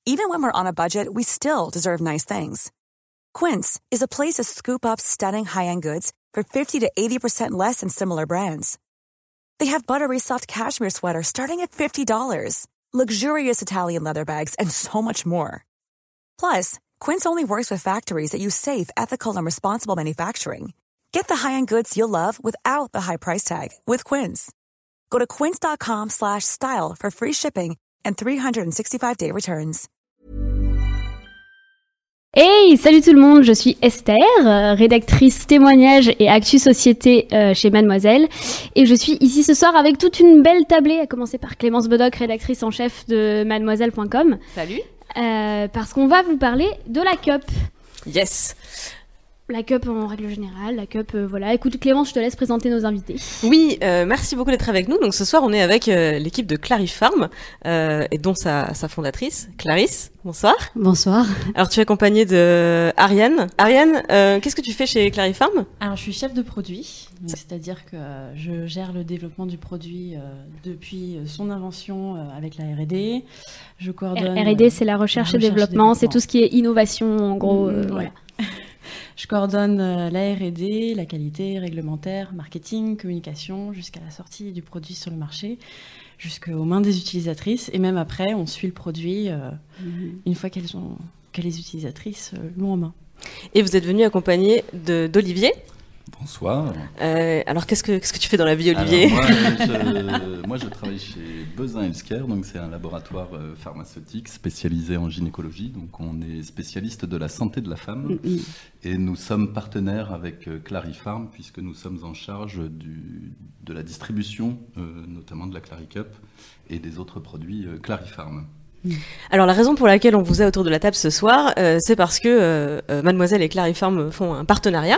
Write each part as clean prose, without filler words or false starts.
Even when we're on a budget, we still deserve nice things. Quince is a place to scoop up stunning high-end goods for 50 to 80% less than similar brands. They have buttery soft cashmere sweaters starting at $50, luxurious Italian leather bags, and so much more. Plus, Quince only works with factories that use safe, ethical, and responsible manufacturing. Get the high-end goods you'll love without the high price tag with Quince. Go to quince.com/style for free shipping and 365-day returns. Hey, salut tout le monde, je suis Esther, rédactrice témoignage et actu société chez Mademoiselle. Et je suis ici ce soir avec toute une belle tablée, à commencer par Clémence Bodoc, rédactrice en chef de mademoiselle.com. Salut. Parce qu'on va vous parler de la cup. Yes. La cup en règle générale, la cup, voilà. Écoute Clémence, je te laisse présenter nos invités. Oui, merci beaucoup d'être avec nous. Donc ce soir, on est avec l'équipe de Clarifarm et dont sa fondatrice, Clarisse. Bonsoir. Bonsoir. Alors tu es accompagnée de Ariane. Ariane, qu'est-ce que tu fais chez Clarifarm ? Alors je suis chef de produit, c'est-à-dire que je gère le développement du produit depuis son invention avec la R&D. Je coordonne. R&D, c'est la recherche et développement, c'est tout ce qui est innovation en gros. Voilà. Je coordonne la R&D, la qualité réglementaire, marketing, communication, jusqu'à la sortie du produit sur le marché, jusqu'aux mains des utilisatrices. Et même après, on suit le produit une fois que les utilisatrices l'ont en main. Et vous êtes venu accompagné d'Olivier. Bonsoir. Alors, qu'est-ce que tu fais dans la vie, Olivier ? Alors, moi, je travaille chez Bezin Healthcare, donc c'est un laboratoire pharmaceutique spécialisé en gynécologie. Donc, on est spécialiste de la santé de la femme et nous sommes partenaires avec Clarifarm puisque nous sommes en charge de la distribution, notamment de la Claricup et des autres produits Clarifarm. Alors la raison pour laquelle on vous a autour de la table ce soir, c'est parce que Mademoiselle et Clarifarm font un partenariat.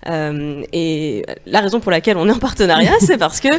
Et la raison pour laquelle on est en partenariat, c'est parce que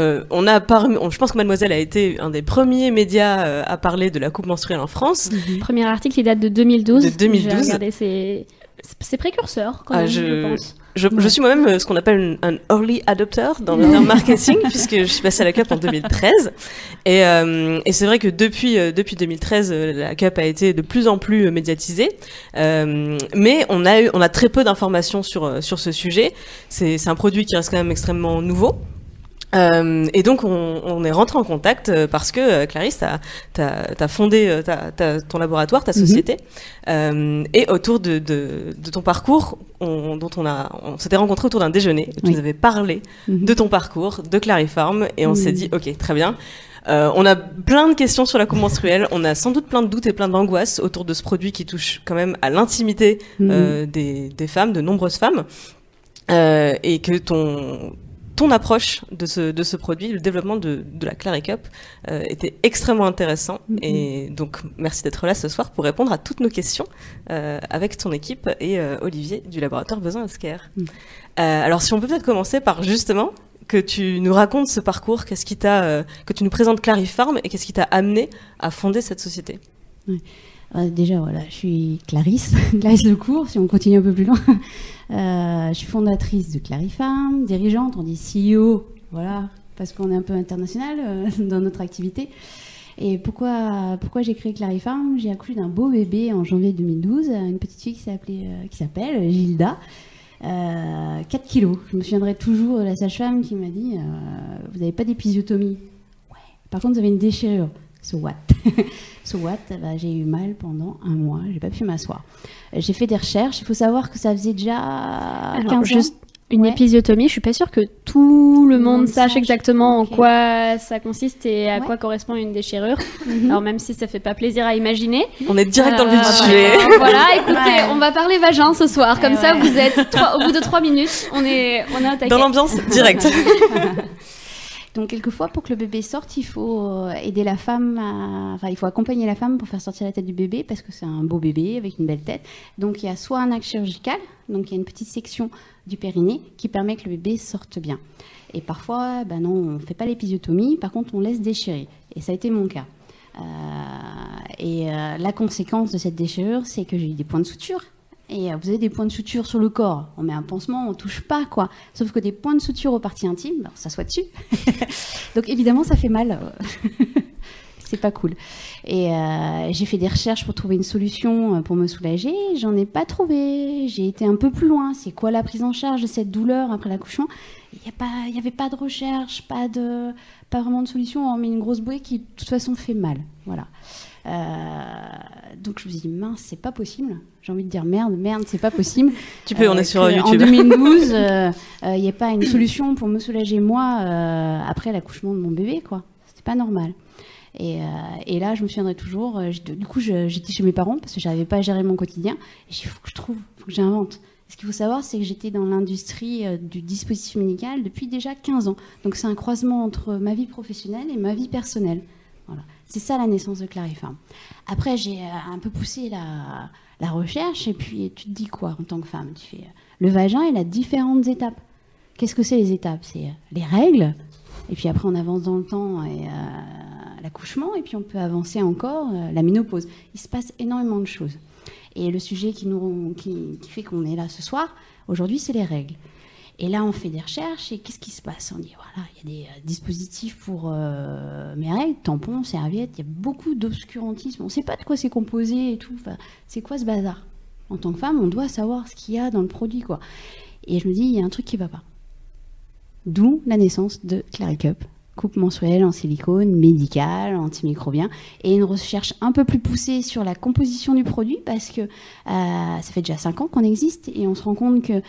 je pense que Mademoiselle a été un des premiers médias à parler de la coupe menstruelle en France. Premier article qui date de 2012. De 2012. J'ai regardé c'est précurseur quand même, je pense. Je suis moi-même ce qu'on appelle un early adopter dans le terme marketing, puisque je suis passée à la cup en 2013. Et c'est vrai que depuis 2013, la cup a été de plus en plus médiatisée. Mais on a très peu d'informations sur ce sujet. C'est un produit qui reste quand même extrêmement nouveau. Et donc on est rentré en contact parce que Clarisse, t'as fondé ton laboratoire, ta société, et autour de ton parcours, on s'était rencontrés autour d'un déjeuner. Tu nous avais parlé de ton parcours, de Clarifarm, et on s'est dit ok, très bien. On a plein de questions sur la coupe menstruelle, on a sans doute plein de doutes et plein d'angoisses autour de ce produit qui touche quand même à l'intimité des femmes, de nombreuses femmes, et que ton approche de ce produit, le développement de la Claricup était extrêmement intéressant. Et donc, merci d'être là ce soir pour répondre à toutes nos questions avec ton équipe et Olivier du laboratoire Bezin Healthcare. Alors, si on peut peut-être commencer par justement que tu nous racontes ce parcours, que tu nous présentes Clarifarm et qu'est-ce qui t'a amené à fonder cette société. Déjà, voilà, je suis Clarisse Lecourt, si on continue un peu plus loin. Je suis fondatrice de Clarifarm, dirigeante, on dit CEO, voilà, parce qu'on est un peu international dans notre activité. Et pourquoi j'ai créé Clarifarm ? J'ai accouché d'un beau bébé en janvier 2012, une petite fille qui s'appelle Gilda, 4 kilos. Je me souviendrai toujours de la sage-femme qui m'a dit vous n'avez pas d'épisiotomie ? Ouais. Par contre, vous avez une déchirure. So what ? J'ai eu mal pendant un mois, j'ai pas pu m'asseoir. J'ai fait des recherches, il faut savoir que ça faisait déjà 15 ans. Juste une épisiotomie, je suis pas sûre que tout le monde sache exactement en quoi ça consiste et à quoi correspond une déchirure. Alors même si ça fait pas plaisir à imaginer. On est direct dans le vif du sujet. Voilà, écoutez, on va parler vagin ce soir, comme ça vous êtes au bout de 3 minutes, on est à taquet. Dans l'ambiance directe. Donc quelquefois, pour que le bébé sorte, il faut aider la femme, il faut accompagner la femme pour faire sortir la tête du bébé parce que c'est un beau bébé avec une belle tête. Donc il y a soit un acte chirurgical, donc il y a une petite section du périnée qui permet que le bébé sorte bien. Et parfois, non, on ne fait pas l'épisiotomie, par contre on laisse déchirer. Et ça a été mon cas. La conséquence de cette déchirure, c'est que j'ai eu des points de suture. Et vous avez des points de suture sur le corps. On met un pansement, on touche pas, quoi. Sauf que des points de suture aux parties intimes, ça s'assoit dessus. Donc évidemment, ça fait mal. c'est pas cool. Et j'ai fait des recherches pour trouver une solution pour me soulager. J'en ai pas trouvé. J'ai été un peu plus loin. C'est quoi la prise en charge de cette douleur après l'accouchement ? Il y avait pas de recherche, pas vraiment de solution, hormis une grosse bouée qui de toute façon fait mal. Voilà. Donc je me suis dit mince, c'est pas possible. J'ai envie de dire merde, c'est pas possible. Tu peux, on est sur YouTube. En 2012, il n'y a pas une solution pour me soulager moi après l'accouchement de mon bébé, quoi. C'était pas normal. Et là, je me souviendrai toujours. Du coup, j'étais chez mes parents parce que j'arrivais pas à gérer mon quotidien. Et j'ai dit, faut que j'invente. Ce qu'il faut savoir, c'est que j'étais dans l'industrie du dispositif médical depuis déjà 15 ans. Donc c'est un croisement entre ma vie professionnelle et ma vie personnelle. Voilà. C'est ça la naissance de Clarifarm. Après, j'ai un peu poussé la recherche et puis tu te dis quoi en tant que femme ? Tu fais le vagin, il a différentes étapes. Qu'est-ce que c'est les étapes ? C'est les règles, et puis après on avance dans le temps et l'accouchement, et puis on peut avancer encore la ménopause. Il se passe énormément de choses. Et le sujet qui fait qu'on est là ce soir, aujourd'hui, c'est les règles. Et là, on fait des recherches et qu'est-ce qui se passe ? On dit, voilà, il y a des dispositifs pour mes règles, tampons, serviettes, il y a beaucoup d'obscurantisme. On ne sait pas de quoi c'est composé et tout. Enfin, c'est quoi ce bazar ? En tant que femme, on doit savoir ce qu'il y a dans le produit, quoi. Et je me dis, il y a un truc qui ne va pas. D'où la naissance de Claricup. Coupe menstruelle en silicone, médicale, antimicrobien, et une recherche un peu plus poussée sur la composition du produit, parce que ça fait déjà 5 ans qu'on existe, et on se rend compte que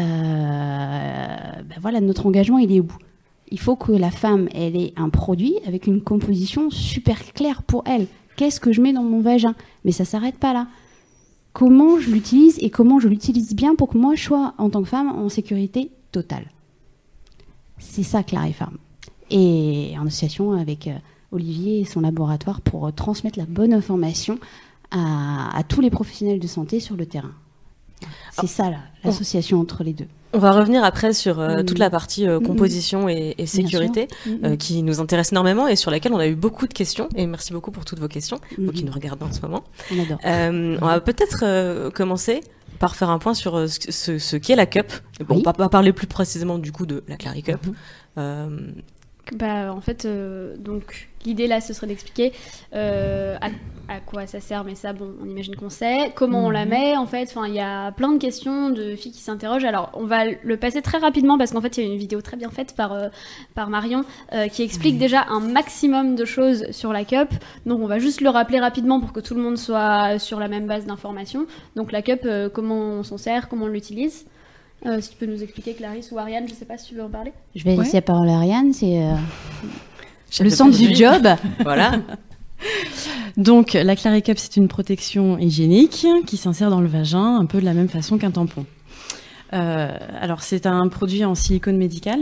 voilà, notre engagement, il est au bout. Il faut que la femme, elle ait un produit avec une composition super claire pour elle. Qu'est-ce que je mets dans mon vagin ? Mais ça ne s'arrête pas là. Comment je l'utilise et comment je l'utilise bien pour que moi, je sois, en tant que femme, en sécurité totale. C'est ça, Clarifarm. Et en association avec Olivier et son laboratoire pour transmettre la bonne information à tous les professionnels de santé sur le terrain. C'est ça, l'association entre les deux. On va revenir après sur toute la partie composition et sécurité qui nous intéresse énormément et sur laquelle on a eu beaucoup de questions. Et merci beaucoup pour toutes vos questions, vous qui nous regardez en ce moment. On adore. On va peut-être commencer par faire un point sur ce qu'est la cup. Bon, on va parler plus précisément du coup de la Claricup. En fait, donc l'idée là, ce serait d'expliquer à quoi ça sert, mais ça, bon, on imagine qu'on sait. Comment on la met, en fait. Enfin, il y a plein de questions de filles qui s'interrogent. Alors, on va le passer très rapidement parce qu'en fait, il y a une vidéo très bien faite par Marion qui explique déjà un maximum de choses sur la cup. Donc, on va juste le rappeler rapidement pour que tout le monde soit sur la même base d'informations. Donc, la cup, comment on s'en sert, comment on l'utilise. Si tu peux nous expliquer, Clarisse ou Ariane, je ne sais pas si tu veux en parler. Je vais laisser la parole à Ariane, c'est le centre du job. Voilà. Donc, la Claricup, c'est une protection hygiénique qui s'insère dans le vagin, un peu de la même façon qu'un tampon. Alors, c'est un produit en silicone médical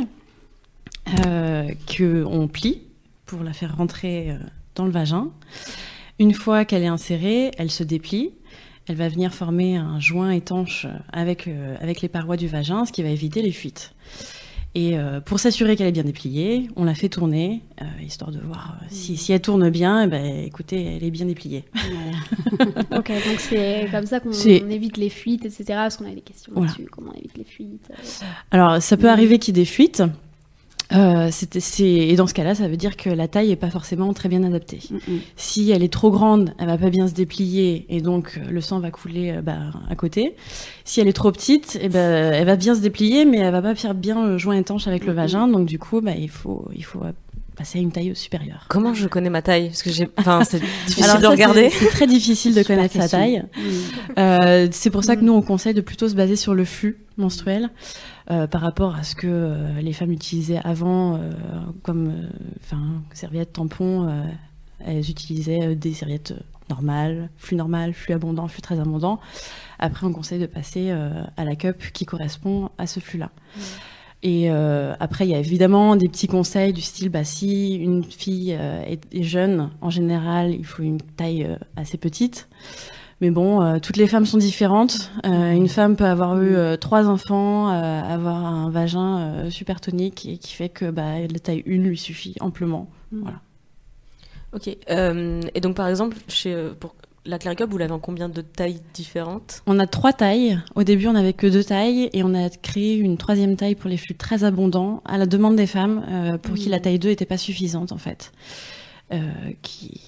qu'on plie pour la faire rentrer dans le vagin. Une fois qu'elle est insérée, elle se déplie. Elle va venir former un joint étanche avec les parois du vagin, ce qui va éviter les fuites. Et pour s'assurer qu'elle est bien dépliée, on la fait tourner, histoire de voir si elle tourne bien, écoutez, elle est bien dépliée. Voilà. Ok, donc c'est comme ça qu'on évite les fuites, etc. Parce qu'on a des questions là-dessus, comment on évite les fuites. Alors, ça peut arriver qu'il y ait des fuites. Et dans ce cas-là, ça veut dire que la taille n'est pas forcément très bien adaptée. Si elle est trop grande, elle va pas bien se déplier et donc le sang va couler à côté. Si elle est trop petite, elle va bien se déplier, mais elle va pas faire bien le joint étanche avec le vagin. Donc du coup, il faut passer à une taille supérieure. Comment je connais ma taille ? Parce que c'est difficile de regarder. C'est très difficile de connaître sa taille. C'est pour ça que nous, on conseille de plutôt se baser sur le flux menstruel. Par rapport à ce que les femmes utilisaient avant comme serviettes, tampons, elles utilisaient des serviettes normales, flux abondant, flux très abondant. Après, on conseille de passer à la cup qui correspond à ce flux-là. Et après, il y a évidemment des petits conseils du style, si une fille est jeune, en général, il faut une taille assez petite. Mais bon, toutes les femmes sont différentes. Une femme peut avoir eu 3 enfants, avoir un vagin super tonique et qui fait que la taille 1 lui suffit amplement. Voilà. Ok. Et donc, par exemple, pour la Claricup, vous l'avez en combien de tailles différentes ? On a 3 tailles. Au début, on n'avait que 2 tailles et on a créé une 3e taille pour les flux très abondants à la demande des femmes pour qui la taille 2 n'était pas suffisante en fait. Qui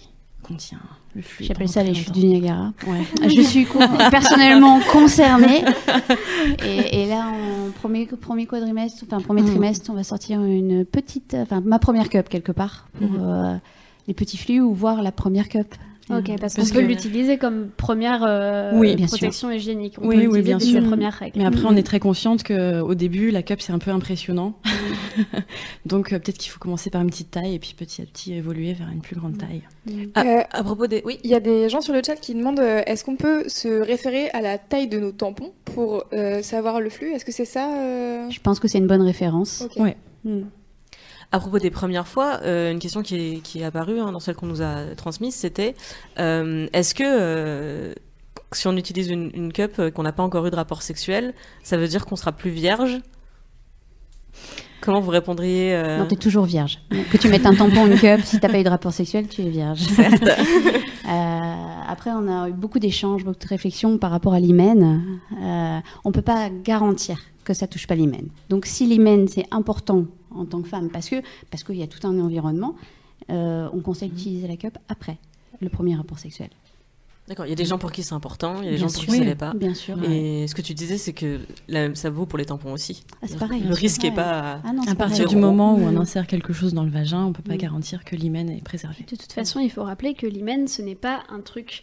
contient le fluide. J'appelle ça les chutes du Niagara. Ouais. Je suis personnellement concernée. Et là, en premier quadrimestre, premier trimestre, on va sortir ma première cup quelque part pour les petits flux ou voir la première cup. Ok, parce qu'on peut l'utiliser comme première protection hygiénique. On peut l'utiliser bien dès sûr. les premières règles. Mais après, on est très consciente qu'au début, la cup, c'est un peu impressionnant. Donc, peut-être qu'il faut commencer par une petite taille et puis petit à petit évoluer vers une plus grande taille. À propos des... Oui. Il y a des gens sur le chat qui demandent est-ce qu'on peut se référer à la taille de nos tampons pour savoir le flux? Est-ce que c'est ça Je pense que c'est une bonne référence. Okay. Ouais. À propos des premières fois, une question qui est apparue dans celle qu'on nous a transmise, c'était est-ce que si on utilise une cup qu'on n'a pas encore eu de rapport sexuel, ça veut dire qu'on sera plus vierge? Comment vous répondriez Non, t'es toujours vierge. Que tu mettes un tampon ou une cup, si t'as pas eu de rapport sexuel, tu es vierge. Certes. Après, on a eu beaucoup d'échanges, beaucoup de réflexions par rapport à l'hymen. On peut pas garantir que ça touche pas l'hymen. Donc, si l'hymen c'est important en tant que femme, parce qu'il y a tout un environnement, on conseille d'utiliser la cup après le premier rapport sexuel. D'accord, il y a des gens pour qui c'est important, il y a des Bien gens pour sûr. qui ça l'est pas. Bien sûr. Et ce que tu disais, c'est que ça vaut pour les tampons aussi. Ah, c'est pareil. Le risque n'est pas... Ah non, À c'est partir pareil. du moment où on insère quelque chose dans le vagin, on peut pas garantir que l'hymen est préservé. De toute façon, il faut rappeler que l'hymen, ce n'est pas un truc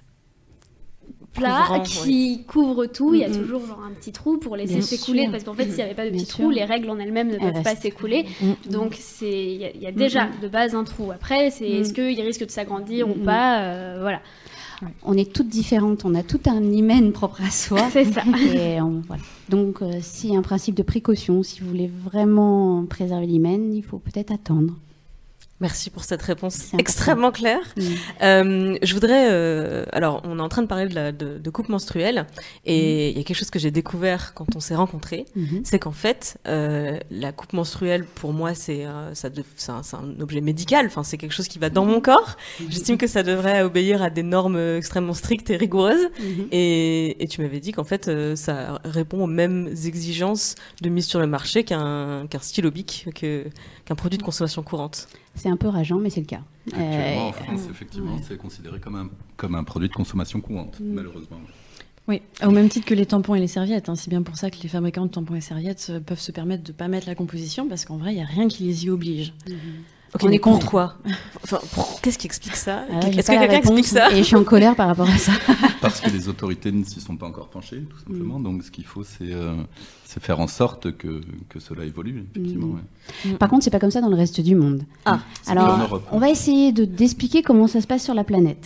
plat Couvrant, qui couvre tout. Il y a toujours genre un petit trou pour laisser Bien s'écouler, sûr. parce qu'en fait, s'il n'y avait pas de Bien petit sûr. trou, les règles en elles-mêmes ne peuvent pas restent. s'écouler. Donc, il y a déjà de base un trou. Après, c'est est-ce qu'il risque de s'agrandir ou pas voilà. On est toutes différentes, on a tout un hymen propre à soi. C'est ça. Et voilà. Donc, s'il y a un principe de précaution, si vous voulez vraiment préserver l'hymen, il faut peut-être attendre. Merci pour cette réponse C'est extrêmement claire. Je voudrais... alors, on est en train de parler de coupe menstruelle, et il y a quelque chose que j'ai découvert quand on s'est rencontrés, c'est qu'en fait, la coupe menstruelle, pour moi, c'est un objet médical, enfin, c'est quelque chose qui va dans mon corps. J'estime que ça devrait obéir à des normes extrêmement strictes et rigoureuses. Et tu m'avais dit qu'en fait, ça répond aux mêmes exigences de mise sur le marché qu'un stylo bic, qu'un produit de consommation courante. C'est un peu rageant, mais c'est le cas. Actuellement, en France, effectivement, c'est considéré comme un produit de consommation courante, malheureusement. Oui, au même titre que les tampons et les serviettes. C'est bien pour ça que les fabricants de tampons et serviettes peuvent se permettre de ne pas mettre la composition, parce qu'en vrai, il n'y a rien qui les y oblige. Ok, On mais est contre. pourquoi enfin, qu'est-ce qui explique ça? J'ai Est-ce pas que la quelqu'un réponse, explique ça? et je suis en colère par rapport à ça. Parce que les autorités ne s'y sont pas encore penchées, tout simplement. Donc, ce qu'il faut, c'est faire en sorte que cela évolue, effectivement. Ouais. Par contre, c'est pas comme ça dans le reste du monde. Ah, Alors, en Europe. on va essayer d'expliquer comment ça se passe sur la planète.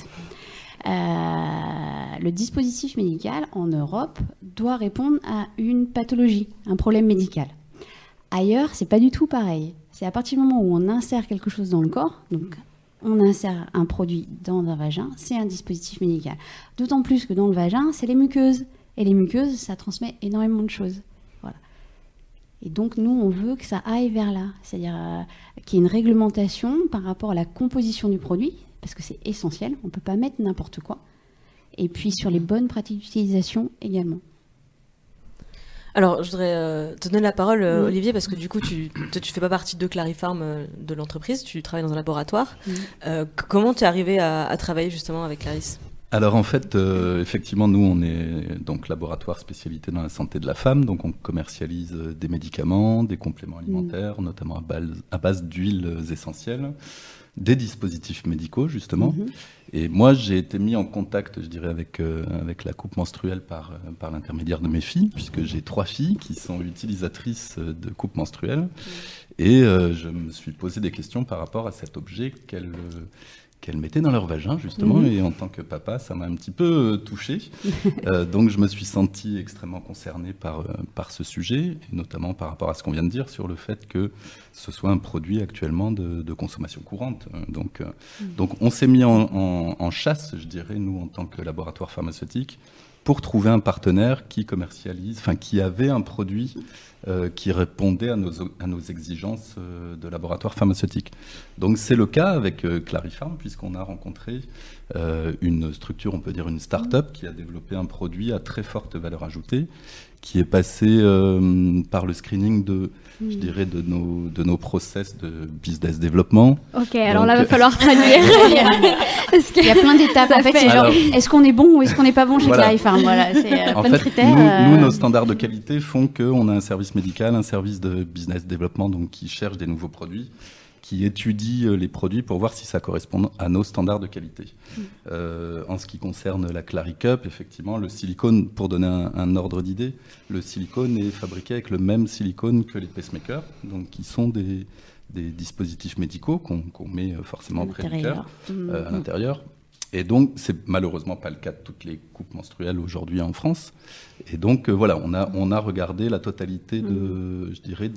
Le dispositif médical en Europe doit répondre à une pathologie, un problème médical. Ailleurs, c'est pas du tout pareil. C'est à partir du moment où on insère quelque chose dans le corps, donc on insère un produit dans un vagin, c'est un dispositif médical. D'autant plus que dans le vagin, c'est les muqueuses. Et les muqueuses, ça transmet énormément de choses. Voilà. Et donc, nous, on veut que ça aille vers là. C'est-à-dire qu'il y ait une réglementation par rapport à la composition du produit, parce que c'est essentiel. On ne peut pas mettre n'importe quoi. Et puis, sur les bonnes pratiques d'utilisation également. Alors, je voudrais te donner la parole, Olivier, parce que du coup, tu fais pas partie de Clarifarm, de l'entreprise, tu travailles dans un laboratoire. Comment tu es arrivé à travailler justement avec Clarisse? Alors en fait, effectivement, nous, on est donc laboratoire spécialité dans la santé de la femme, donc on commercialise des médicaments, des compléments alimentaires, notamment à base d'huiles essentielles, des dispositifs médicaux, justement. Et moi, j'ai été mis en contact, je dirais, avec la coupe menstruelle par l'intermédiaire de mes filles, puisque j'ai 3 filles qui sont utilisatrices de coupe menstruelle. Et je me suis posé des questions par rapport à cet objet qu'elles mettaient dans leur vagin, justement. Et en tant que papa, ça m'a un petit peu touché. Donc, je me suis senti extrêmement concerné par ce sujet, et notamment par rapport à ce qu'on vient de dire sur le fait que ce soit un produit actuellement de consommation courante. Donc, on s'est mis en chasse, je dirais, nous, en tant que laboratoire pharmaceutique, pour trouver un partenaire qui commercialise, enfin, qui avait un produit qui répondait à nos exigences de laboratoire pharmaceutique. Donc c'est le cas avec Clarifarm, puisqu'on a rencontré une structure, on peut dire une start-up, qui a développé un produit à très forte valeur ajoutée, qui est passé par le screening je dirais, de nos process de business développement. Ok, alors là, il va falloir traduire. Il y a plein d'étapes. En fait, c'est genre, est-ce qu'on est bon ou est-ce qu'on n'est pas bon chez Clarifarm? Voilà, c'est plein de critères. Nous, nos standards de qualité font qu'on a un service médical, un service de business développement, donc qui cherche des nouveaux produits, qui étudie les produits pour voir si ça correspond à nos standards de qualité. En ce qui concerne la Claricup, effectivement, le silicone, pour donner un ordre d'idée, le silicone est fabriqué avec le même silicone que les pacemakers, donc qui sont des dispositifs médicaux qu'on met forcément près du cœur, à l'intérieur. Et donc, c'est malheureusement pas le cas de toutes les coupes menstruelles aujourd'hui en France. Et donc, voilà, on a regardé la totalité je dirais,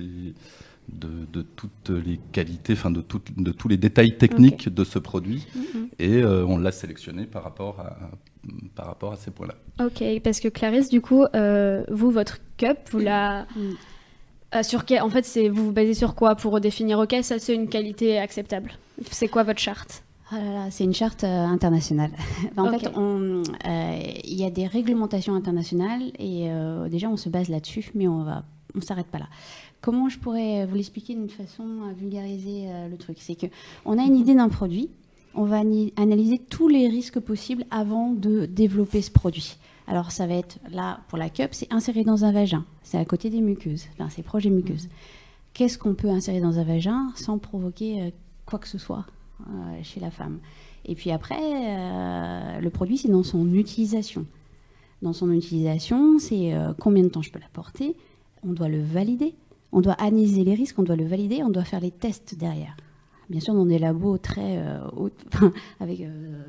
de toutes les qualités, enfin de tous les détails techniques de ce produit, et on l'a sélectionné par rapport à ces points-là. Ok, parce que Clarisse, du coup, votre cup, vous la... en fait, vous vous basez sur quoi pour définir, ok, ça c'est une qualité acceptable? C'est quoi votre charte? Oh là là, c'est une charte internationale. En fait, il y a des réglementations internationales et déjà on se base là-dessus, mais on s'arrête pas là. Comment je pourrais vous l'expliquer d'une façon à vulgariser le truc? C'est qu'on a une idée d'un produit, on va analyser tous les risques possibles avant de développer ce produit. Alors ça va être, là, pour la cup, c'est inséré dans un vagin, c'est à côté des muqueuses, enfin c'est proche des muqueuses. Qu'est-ce qu'on peut insérer dans un vagin sans provoquer quoi que ce soit chez la femme? Et puis après, le produit, c'est dans son utilisation. Dans son utilisation, c'est combien de temps je peux la porter, on doit le valider. On doit analyser les risques, on doit le valider, on doit faire les tests derrière. Bien sûr, dans des labos très avec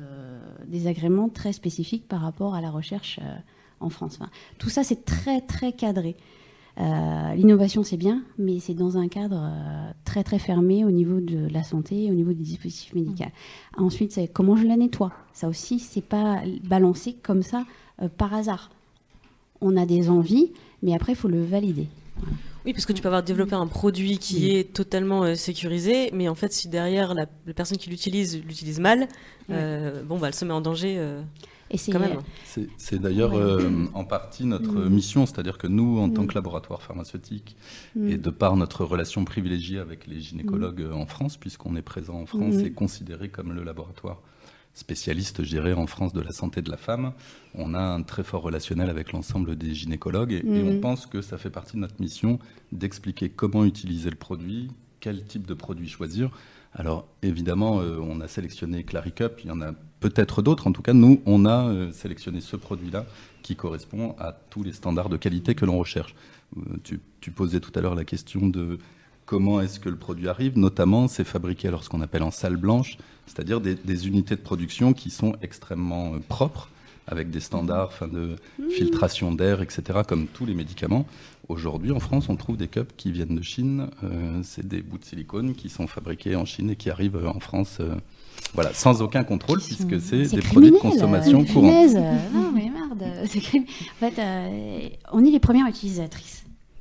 des agréments très spécifiques par rapport à la recherche en France. Enfin, tout ça, c'est très, très cadré. L'innovation, c'est bien, mais c'est dans un cadre très, très fermé au niveau de la santé, au niveau des dispositifs médicaux. Ensuite, c'est comment je la nettoie. Ça aussi, c'est pas balancé comme ça par hasard. On a des envies, mais après, il faut le valider. Voilà. Oui, parce que tu peux avoir développé un produit qui est totalement sécurisé, mais en fait, si derrière la personne qui l'utilise mal, elle se met en danger quand même. C'est d'ailleurs en partie notre mission, c'est-à-dire que nous, en tant que laboratoire pharmaceutique, et de par notre relation privilégiée avec les gynécologues en France, puisqu'on est présent en France et considéré comme le laboratoire spécialiste, je dirais, en France de la santé de la femme, on a un très fort relationnel avec l'ensemble des gynécologues et on pense que ça fait partie de notre mission d'expliquer comment utiliser le produit, quel type de produit choisir. Alors évidemment, on a sélectionné Claricup, il y en a peut-être d'autres, en tout cas nous, on a sélectionné ce produit-là qui correspond à tous les standards de qualité que l'on recherche. Tu posais tout à l'heure la question de comment est-ce que le produit arrive, notamment c'est fabriqué alors ce qu'on appelle en salle blanche, c'est-à-dire des unités de production qui sont extrêmement propres, avec des standards de filtration d'air, etc., comme tous les médicaments. Aujourd'hui, en France, on trouve des cups qui viennent de Chine, c'est des bouts de silicone qui sont fabriqués en Chine et qui arrivent en France sans aucun contrôle, puisque c'est des produits de consommation courante. Non mais merde, c'est criminel. En fait, on est les premières utilisatrices.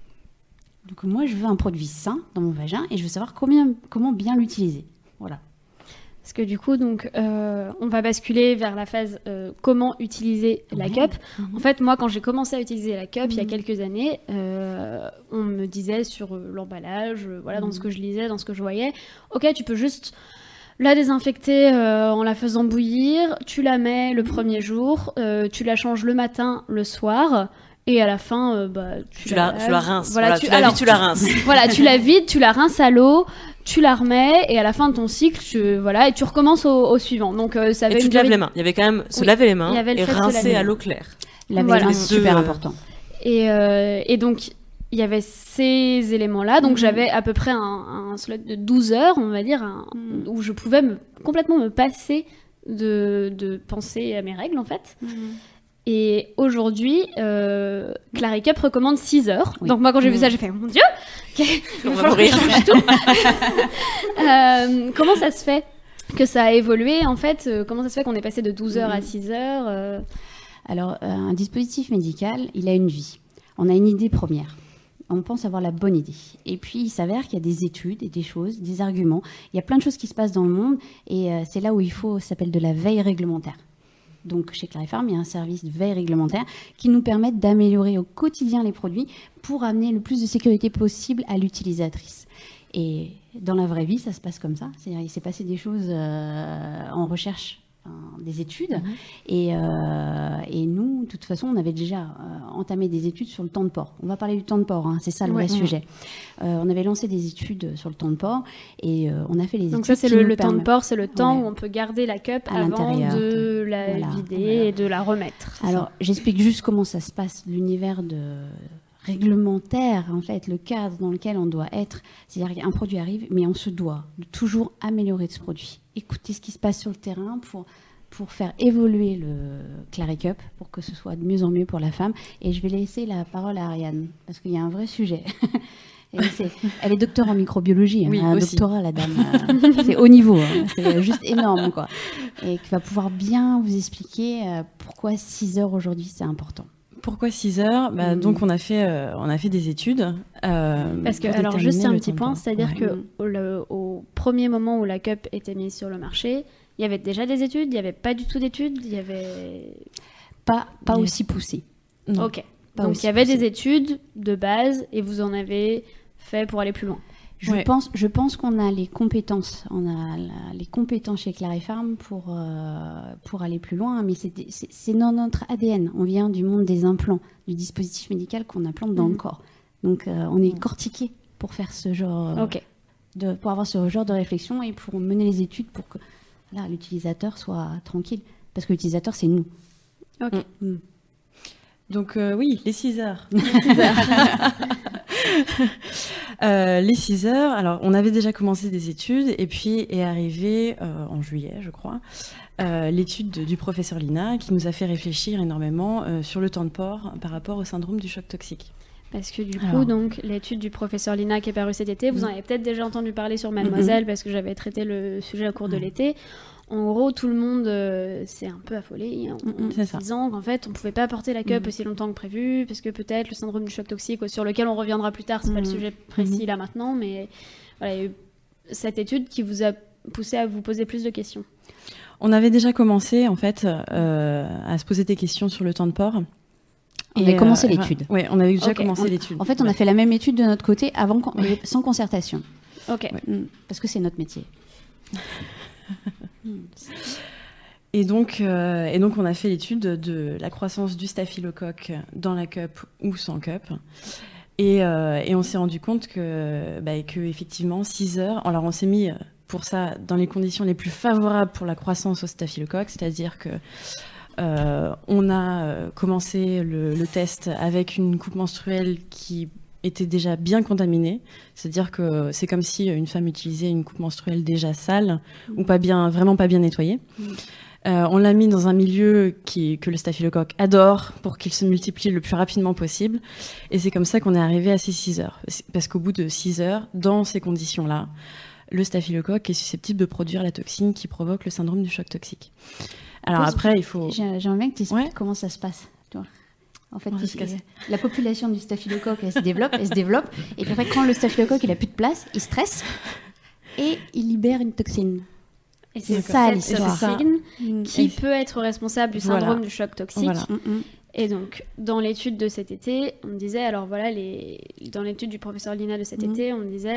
Donc moi, je veux un produit sain dans mon vagin et je veux savoir comment bien l'utiliser. Voilà. Parce que du coup, donc, on va basculer vers la phase comment utiliser la cup. En fait, moi, quand j'ai commencé à utiliser la cup il y a quelques années, on me disait sur l'emballage, dans ce que je lisais, dans ce que je voyais, ok, tu peux juste la désinfecter en la faisant bouillir, tu la mets le premier jour, tu la changes le matin, le soir. Et à la fin, tu la rinces. Voilà, tu la rinces. Voilà, tu la vides, tu la rinces à l'eau, tu la remets, et à la fin de ton cycle, et tu recommences au suivant. Donc, ça avait et tu te laves les mains. Il y avait quand même se laver les mains et rincer à l'eau claire. Laver les mains, c'est super important. Et donc, il y avait ces éléments-là. Donc, j'avais à peu près un slot de 12 heures, on va dire, où je pouvais complètement me passer de penser à mes règles, en fait. Et aujourd'hui, Claricup recommande 6 heures. Oui. Donc moi, quand j'ai vu ça, j'ai fait « Mon Dieu, on va mourir !» Comment ça se fait que ça a évolué, en fait? Comment ça se fait qu'on est passé de 12 heures à 6 heures Alors, un dispositif médical, il a une vie. On a une idée première. On pense avoir la bonne idée. Et puis, il s'avère qu'il y a des études et des choses, des arguments. Il y a plein de choses qui se passent dans le monde. Et c'est là où ça s'appelle de la veille réglementaire. Donc, chez Clarifarm, il y a un service de veille réglementaire qui nous permet d'améliorer au quotidien les produits pour amener le plus de sécurité possible à l'utilisatrice. Et dans la vraie vie, ça se passe comme ça. C'est-à-dire, il s'est passé des choses en recherche, des études. Et nous, de toute façon, on avait déjà entamé des études sur le temps de port. On va parler du temps de port, c'est ça le vrai sujet. On avait lancé des études sur le temps de port et on a fait les études. Donc ça, c'est le temps de port, c'est le temps où on peut garder la cup avant de la vider et de la remettre. Alors, j'explique juste comment ça se passe, l'univers réglementaire, en fait, le cadre dans lequel on doit être. C'est-à-dire qu'un produit arrive, mais on se doit de toujours améliorer ce produit. Écouter ce qui se passe sur le terrain pour faire évoluer le Clary Cup, pour que ce soit de mieux en mieux pour la femme. Et je vais laisser la parole à Ariane, parce qu'il y a un vrai sujet. Elle est docteur en microbiologie, oui, un doctorat, la dame. C'est haut niveau, c'est juste énorme, quoi. Et qui va pouvoir bien vous expliquer pourquoi 6 heures aujourd'hui, c'est important. Pourquoi 6 heures ? Donc on a fait des études. Parce que, alors juste un petit point, c'est-à-dire que au premier moment où la cup était mise sur le marché, il y avait déjà des études, il n'y avait pas du tout d'études, il y avait... Pas aussi poussé. Non. Ok. Donc il y avait des études de base et vous en avez fait pour aller plus loin. Je pense qu'on a les compétences. On a les compétences chez Clarifarm pour aller plus loin, mais c'est dans notre ADN. On vient du monde des implants, du dispositif médical qu'on implante dans le corps. Donc on est cortiqué pour faire ce genre pour avoir ce genre de réflexion et pour mener les études pour que l'utilisateur soit tranquille. Parce que l'utilisateur, c'est nous. Ok. Donc oui, les 6 heures. Les 6 heures, alors on avait déjà commencé des études et puis est arrivé en juillet, je crois, l'étude du professeur Lina qui nous a fait réfléchir énormément sur le temps de port par rapport au syndrome du choc toxique. Parce que du coup, donc, l'étude du professeur Lina qui est parue cet été, vous en avez peut-être déjà entendu parler sur Mademoiselle parce que j'avais traité le sujet au cours de l'été. En gros, tout le monde s'est un peu affolé en disant qu'en fait, on ne pouvait pas porter la cup aussi longtemps que prévu, parce que peut-être le syndrome du choc toxique, sur lequel on reviendra plus tard, c'est pas le sujet précis là maintenant, mais voilà, il y a eu cette étude qui vous a poussé à vous poser plus de questions. On avait déjà commencé, en fait, à se poser des questions sur le temps de port. On avait commencé l'étude. Oui, on avait déjà commencé l'étude. En fait, on a fait la même étude de notre côté, sans concertation. Ok. Parce que c'est notre métier. Et donc, on a fait l'étude de la croissance du staphylocoque dans la cup ou sans cup. Et on s'est rendu compte que effectivement, 6 heures... Alors, on s'est mis pour ça dans les conditions les plus favorables pour la croissance au staphylocoque, c'est-à-dire que on a commencé le test avec une coupe menstruelle qui était déjà bien contaminée, c'est-à-dire que c'est comme si une femme utilisait une coupe menstruelle déjà sale ou vraiment pas bien nettoyée. On l'a mis dans un milieu que le staphylocoque adore pour qu'il se multiplie le plus rapidement possible. Et c'est comme ça qu'on est arrivé à ces 6 heures. Parce qu'au bout de 6 heures, dans ces conditions-là, le staphylocoque est susceptible de produire la toxine qui provoque le syndrome du choc toxique. Alors après, il faut... J'aimerais que tu expliques comment ça se passe. Toi. En fait, la population du staphylocoque, elle se développe. Et puis après, quand le staphylocoque, il n'a plus de place, il stresse et il libère une toxine. Et c'est ça l'histoire. Qui peut être responsable du syndrome du choc toxique. Voilà. Et donc, dans l'étude de cet été, on disait, alors voilà, dans l'étude du professeur Lina de cet été, on disait,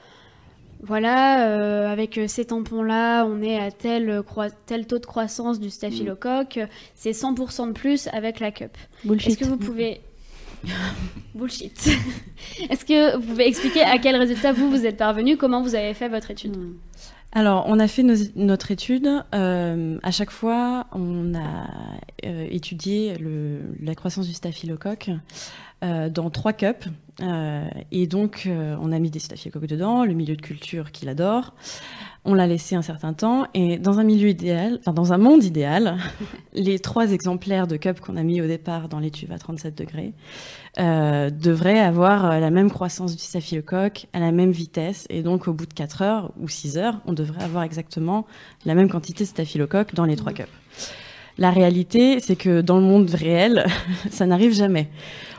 avec ces tampons-là, on est à tel taux de croissance du staphylocoque, c'est 100% de plus avec la cup. Bullshit. Est-ce que vous pouvez... Bullshit. Est-ce que vous pouvez expliquer à quel résultat vous êtes parvenu, comment vous avez fait votre étude ? Alors, on a fait notre étude. À chaque fois, on a étudié la croissance du staphylocoque dans 3 cups. Et donc, on a mis des staphylocoques dedans, le milieu de culture qu'il adore. On l'a laissé un certain temps. Et dans un monde idéal, les 3 exemplaires de cups qu'on a mis au départ dans l'étuve à 37 degrés devraient avoir la même croissance du staphylocoque à la même vitesse. Et donc, au bout de 4 heures ou 6 heures, on devrait avoir exactement la même quantité de staphylocoque dans les 3 cups. La réalité, c'est que dans le monde réel, ça n'arrive jamais.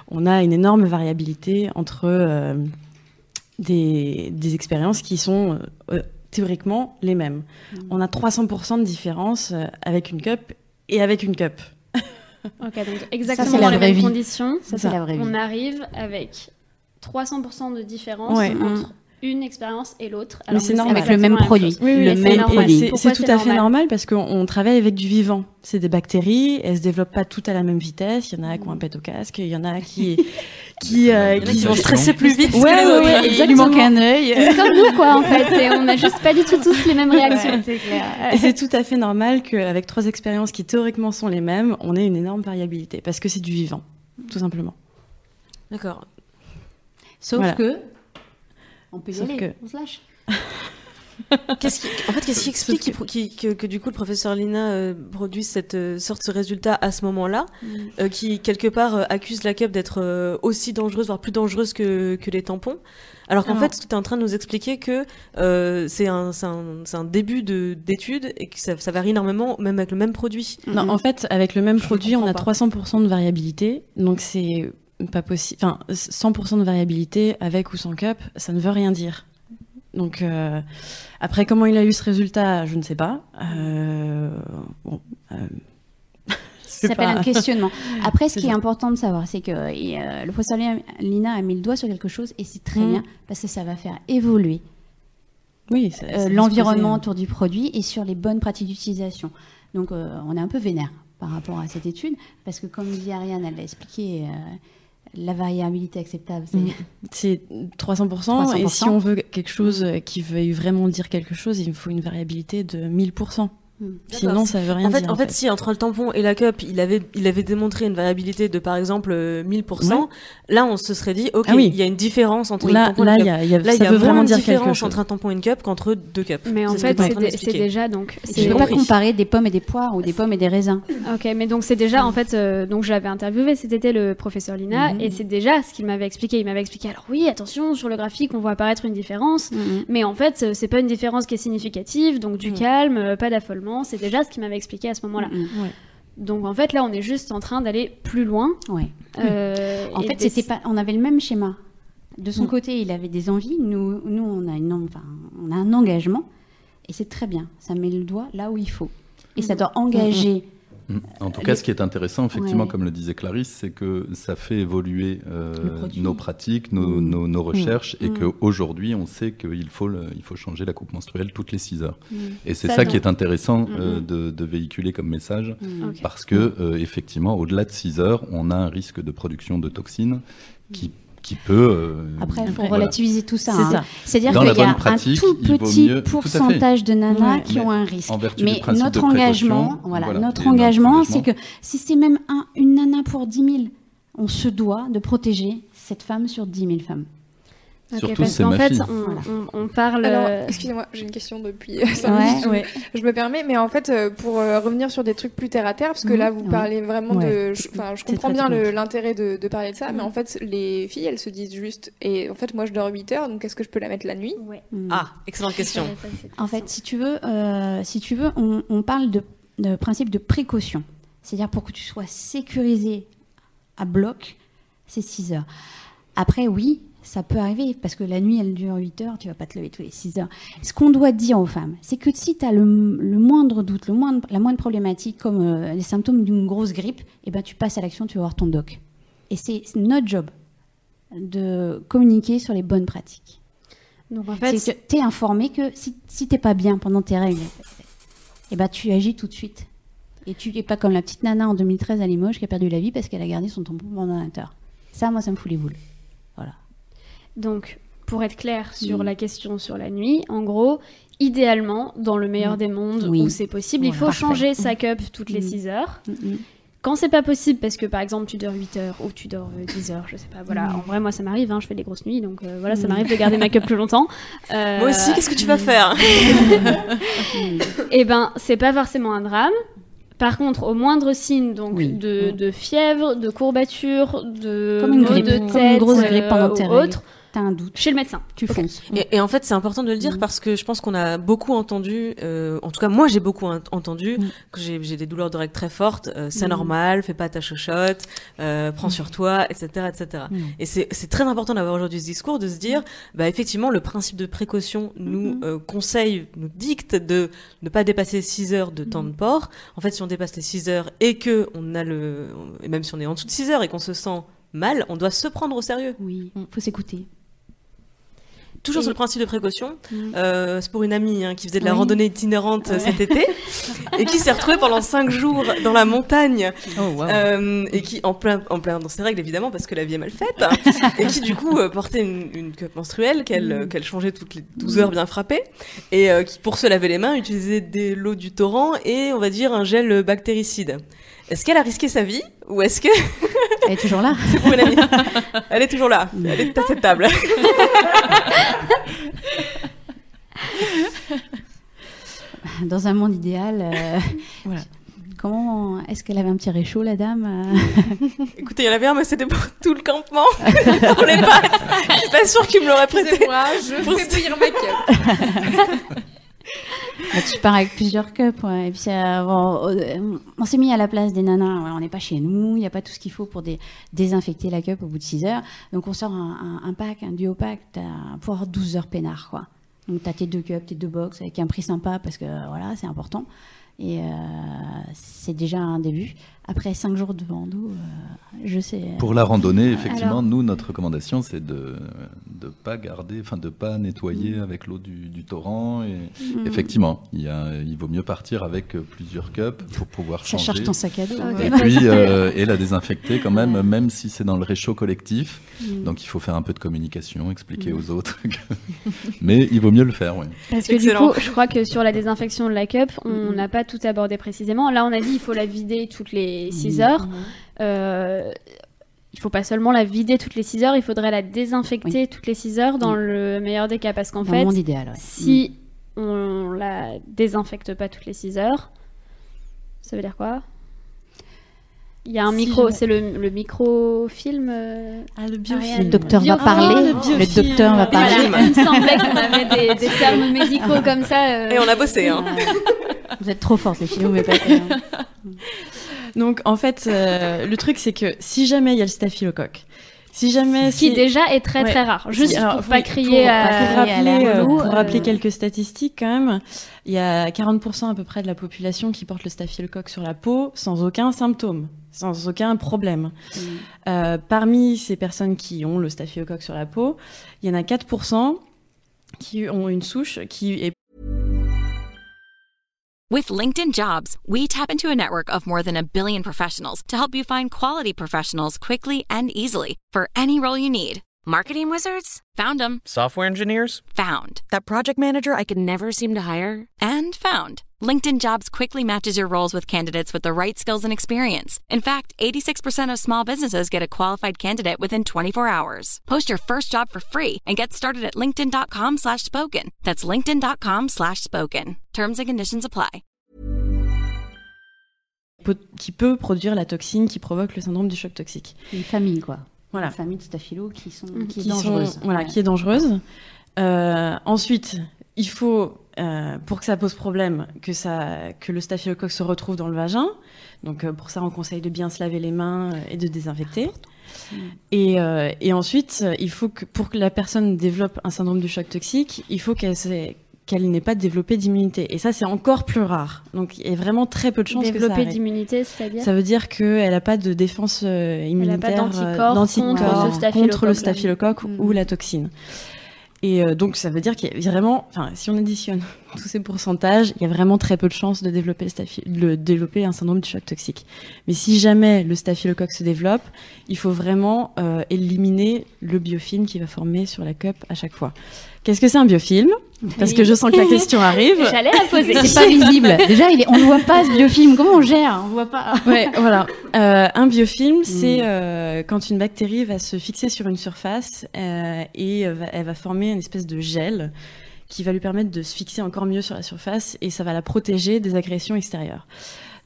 on a une énorme variabilité entre des expériences qui sont théoriquement les mêmes. On a 300% de différence avec une cup et avec une cup. Ok, donc exactement les mêmes conditions. Ça, c'est la vraie vie. On arrive avec 300% de différence entre une expérience et l'autre. Mais c'est normal. Avec le même produit. Oui, le même produit. C'est tout à fait normal parce qu'on travaille avec du vivant. C'est des bactéries, elles se développent pas toutes à la même vitesse. Il y en a qui ont un pet au casque, il y en a qui vont stresser plus vite. Ouais, il lui manque un œil. C'est comme nous, quoi, en fait. On n'a juste pas du tout tous les mêmes réactions. C'est clair. Et c'est tout à fait normal qu'avec 3 expériences qui théoriquement sont les mêmes, on ait une énorme variabilité parce que c'est du vivant, tout simplement. D'accord. Sauf que on peut y Sauf aller, que- on se lâche. Qu'est-ce qui explique que du coup le professeur Lina produise ce résultat à ce moment-là, qui quelque part accuse la cup d'être aussi dangereuse, voire plus dangereuse que les tampons, alors qu'en fait tu es en train de nous expliquer que c'est un début d'étude et que ça varie énormément même avec le même produit. Non, en fait, avec le même produit, on a 300% de variabilité, donc c'est pas possible. Enfin, 100% de variabilité avec ou sans cup, ça ne veut rien dire. Donc après, comment il a eu ce résultat, je ne sais pas. Ça s'appelle un questionnement. Après, ce qui est important de savoir, c'est que le professeur Lina a mis le doigt sur quelque chose et c'est très bien parce que ça va faire évoluer l'environnement autour du produit et sur les bonnes pratiques d'utilisation. Donc, on est un peu vénère par rapport à cette étude parce que, comme dit Ariane, elle l'a expliqué, la variabilité acceptable, c'est 300%. Et si on veut quelque chose qui veuille vraiment dire quelque chose, il faut une variabilité de 1000%. Sinon, ça veut rien dire. En fait, si entre le tampon et la cup, il avait démontré une variabilité de par exemple 1000%, là on se serait dit, ok, il y a une différence entre le tampon et la cup. Là, il y a vraiment une différence entre un tampon et une cup qu'entre 2 cups. Mais en fait, c'est déjà donc. Tu ne peux pas comparer des pommes et des poires ou des pommes et des raisins. Ok, mais donc c'est déjà en fait, donc je l'avais interviewé, c'était le professeur Lina, et c'est déjà ce qu'il m'avait expliqué. Il m'avait expliqué, alors oui, attention, sur le graphique, on voit apparaître une différence, mais en fait, c'est pas une différence qui est significative, donc du calme, pas d'affolement. C'est déjà ce qu'il m'avait expliqué à ce moment-là. Donc en fait, là, on est juste en train d'aller plus loin. En fait, c'était pas. On avait le même schéma. De son côté, il avait des envies. Nous, on a un engagement, et c'est très bien. Ça met le doigt là où il faut, et ça doit engager. En tout cas, ce qui est intéressant, effectivement, comme le disait Clarisse, c'est que ça fait évoluer nos pratiques, nos recherches, et qu'aujourd'hui, on sait qu'il faut changer la coupe menstruelle toutes les 6 heures. Et c'est ça qui est intéressant de véhiculer comme message, parce que, effectivement, au-delà de 6 heures, on a un risque de production de toxines qui peut... Après, il faut relativiser tout ça. C'est ça. C'est-à-dire qu'il y a un tout petit pourcentage de nanas qui ont un risque. Mais notre engagement, c'est que si c'est même une nana pour 10 000, on se doit de protéger cette femme sur 10 000 femmes. Surtout, c'est ma fille. On parle... Alors, excusez-moi, j'ai une question depuis 5 minutes. Je me permets, mais en fait, pour revenir sur des trucs plus terre à terre, parce que là, vous parlez vraiment de... Enfin, je comprends bien l'intérêt de parler de ça, mais en fait, les filles, elles se disent juste... Et en fait, moi, je dors 8 heures, donc est-ce que je peux la mettre la nuit ? Ah, excellente question. En fait, si tu veux, on parle de principe de précaution. C'est-à-dire, pour que tu sois sécurisé à bloc, c'est 6 heures. Après, oui... Ça peut arriver, parce que la nuit, elle dure 8 heures, tu vas pas te lever tous les 6 heures. Ce qu'on doit dire aux femmes, c'est que si tu as le moindre doute, la moindre problématique, comme les symptômes d'une grosse grippe, eh ben, tu passes à l'action, tu vas voir ton doc. Et c'est notre job de communiquer sur les bonnes pratiques. Donc en fait, tu es informé que si tu n'es pas bien pendant tes règles, eh ben, tu agis tout de suite. Et tu n'es pas comme la petite nana en 2013 à Limoges qui a perdu la vie parce qu'elle a gardé son tampon pendant 1 heure. Ça, moi, ça me fout les boules. Voilà. Donc, pour être clair sur la question sur la nuit, en gros, idéalement, dans le meilleur des mondes où c'est possible, il faut changer sa cup toutes les 6 heures. Quand c'est pas possible, parce que par exemple tu dors 8 heures ou tu dors 10 heures, je sais pas, voilà. En vrai, moi ça m'arrive, je fais des grosses nuits, donc voilà, ça m'arrive de garder ma cup plus longtemps. Moi aussi, qu'est-ce que tu vas faire ? Eh ben, c'est pas forcément un drame. Par contre, au moindre signe de fièvre, de courbature, de comme une grippe, maux de tête, comme une grosse grippe pendant tes règles. t'as un doute, chez le médecin, tu fonces. Et en fait, c'est important de le dire parce que je pense qu'on a beaucoup entendu, en tout cas moi j'ai beaucoup entendu que j'ai des douleurs de règles très fortes, c'est normal, fais pas ta chochotte, prends sur toi, etc., etc. Et c'est très important d'avoir aujourd'hui ce discours, de se dire, bah effectivement, le principe de précaution nous conseille, nous dicte de ne pas dépasser 6 heures de temps de port. En fait, si on dépasse les 6 heures et que on a et même si on est en dessous de 6 heures et qu'on se sent mal, on doit se prendre au sérieux. Oui, faut s'écouter. Toujours sur le principe de précaution. C'est pour une amie qui faisait de la randonnée itinérante cet été et qui s'est retrouvée pendant 5 jours dans la montagne et qui en plein dans ses règles évidemment parce que la vie est mal faite et qui du coup portait une cup menstruelle qu'elle changeait toutes les 12 heures bien frappées et qui pour se laver les mains utilisait de l'eau du torrent et on va dire un gel bactéricide. Est-ce qu'elle a risqué sa vie ou est-ce que... Elle est toujours là. C'est pour une amie. Elle est toujours là. Elle est à cette table. Dans un monde idéal, comment est-ce qu'elle avait un petit réchaud, la dame Écoutez, il y en avait un, mais c'était pour tout le campement. Pour les pattes. Je suis pas sûre qu'il me l'aurait prêté. Moi, je fais bouillir ma cup. Tu pars avec plusieurs cups, et puis on s'est mis à la place des nanas, on n'est pas chez nous, il n'y a pas tout ce qu'il faut pour désinfecter la cup au bout de 6 heures, donc on sort un pack, un duo pack, pour avoir 12 heures peinard, quoi. Donc t'as tes 2 cups, tes 2 box, avec un prix sympa, parce que voilà, c'est important, et c'est déjà un début. Après 5 jours de rando, je sais... Pour la randonnée, effectivement, nous, notre recommandation, c'est de pas garder, enfin, de pas nettoyer avec l'eau du torrent. Et effectivement, il vaut mieux partir avec plusieurs cups pour pouvoir changer. Ça charge ton sac à dos. Et puis, et la désinfecter quand même si c'est dans le réchaud collectif. Donc, il faut faire un peu de communication, expliquer aux autres. Mais il vaut mieux le faire, oui. Parce que du coup, je crois que sur la désinfection de la cup, on n'a pas tout abordé précisément. Là, on a dit il faut la vider toutes les 6 heures. Il faut pas seulement la vider toutes les 6 heures, il faudrait la désinfecter toutes les 6 heures dans le meilleur des cas. Parce qu'en fait, monde idéal, si on la désinfecte pas toutes les 6 heures, ça veut dire quoi? Il y a un micro, c'est le microfilm. Le biofilm. Le docteur va parler. Le docteur va parler. Voilà, il me semblait qu'on avait des termes médicaux comme ça. Et on a bossé. Vous êtes trop fortes, les filles, vous m'avez pas. Donc, en fait, le truc, c'est que si jamais il y a le staphylocoque, qui déjà est très très rare. Juste pour pas crier pour rappeler quelques statistiques quand même, il y a 40% à peu près de la population qui porte le staphylocoque sur la peau sans aucun symptôme, sans aucun problème. Parmi ces personnes qui ont le staphylocoque sur la peau, il y en a 4% qui ont une souche qui est... With LinkedIn Jobs, we tap into a network of more than 1 billion professionals to help you find quality professionals quickly and easily for any role you need. Marketing wizards? Found them. Software engineers? Found. That project manager I could never seem to hire? And found. LinkedIn Jobs quickly matches your roles with candidates with the right skills and experience. In fact, 86% of small businesses get a qualified candidate within 24 hours. Post your first job for free and get started at linkedin.com/spoken. That's linkedin.com/spoken. Terms and conditions apply. Qui peut produire la toxine qui provoque le syndrome du choc toxique. Une famille, quoi. Voilà. Une famille de staphylo qui est dangereuse. Qui est dangereuse. Ensuite, il faut, pour que ça pose problème, que le staphylocoque se retrouve dans le vagin. Donc, pour ça, on conseille de bien se laver les mains et de désinfecter. Et ensuite, il faut que, pour que la personne développe un syndrome du choc toxique, il faut qu'elle n'ait pas développé d'immunité. Et ça, c'est encore plus rare. Donc, il y a vraiment très peu de chances que ça arrive. Développer d'immunité, c'est-à-dire ? Ça veut dire qu'elle n'a pas de défense immunitaire d'anticorps contre le staphylocoque ou la toxine. Et donc, ça veut dire qu'il y a vraiment... Enfin, si on additionne tous ces pourcentages, il y a vraiment très peu de chances de développer un syndrome du choc toxique. Mais si jamais le staphylocoque se développe, il faut vraiment éliminer le biofilm qui va former sur la cup à chaque fois. Qu'est-ce que c'est un biofilm ? Parce que je sens que la question arrive. J'allais la poser. C'est pas visible. Déjà, on ne voit pas ce biofilm. Comment on gère ? On voit pas. Ouais, voilà. Un biofilm, c'est quand une bactérie va se fixer sur une surface et elle va former une espèce de gel qui va lui permettre de se fixer encore mieux sur la surface et ça va la protéger des agressions extérieures.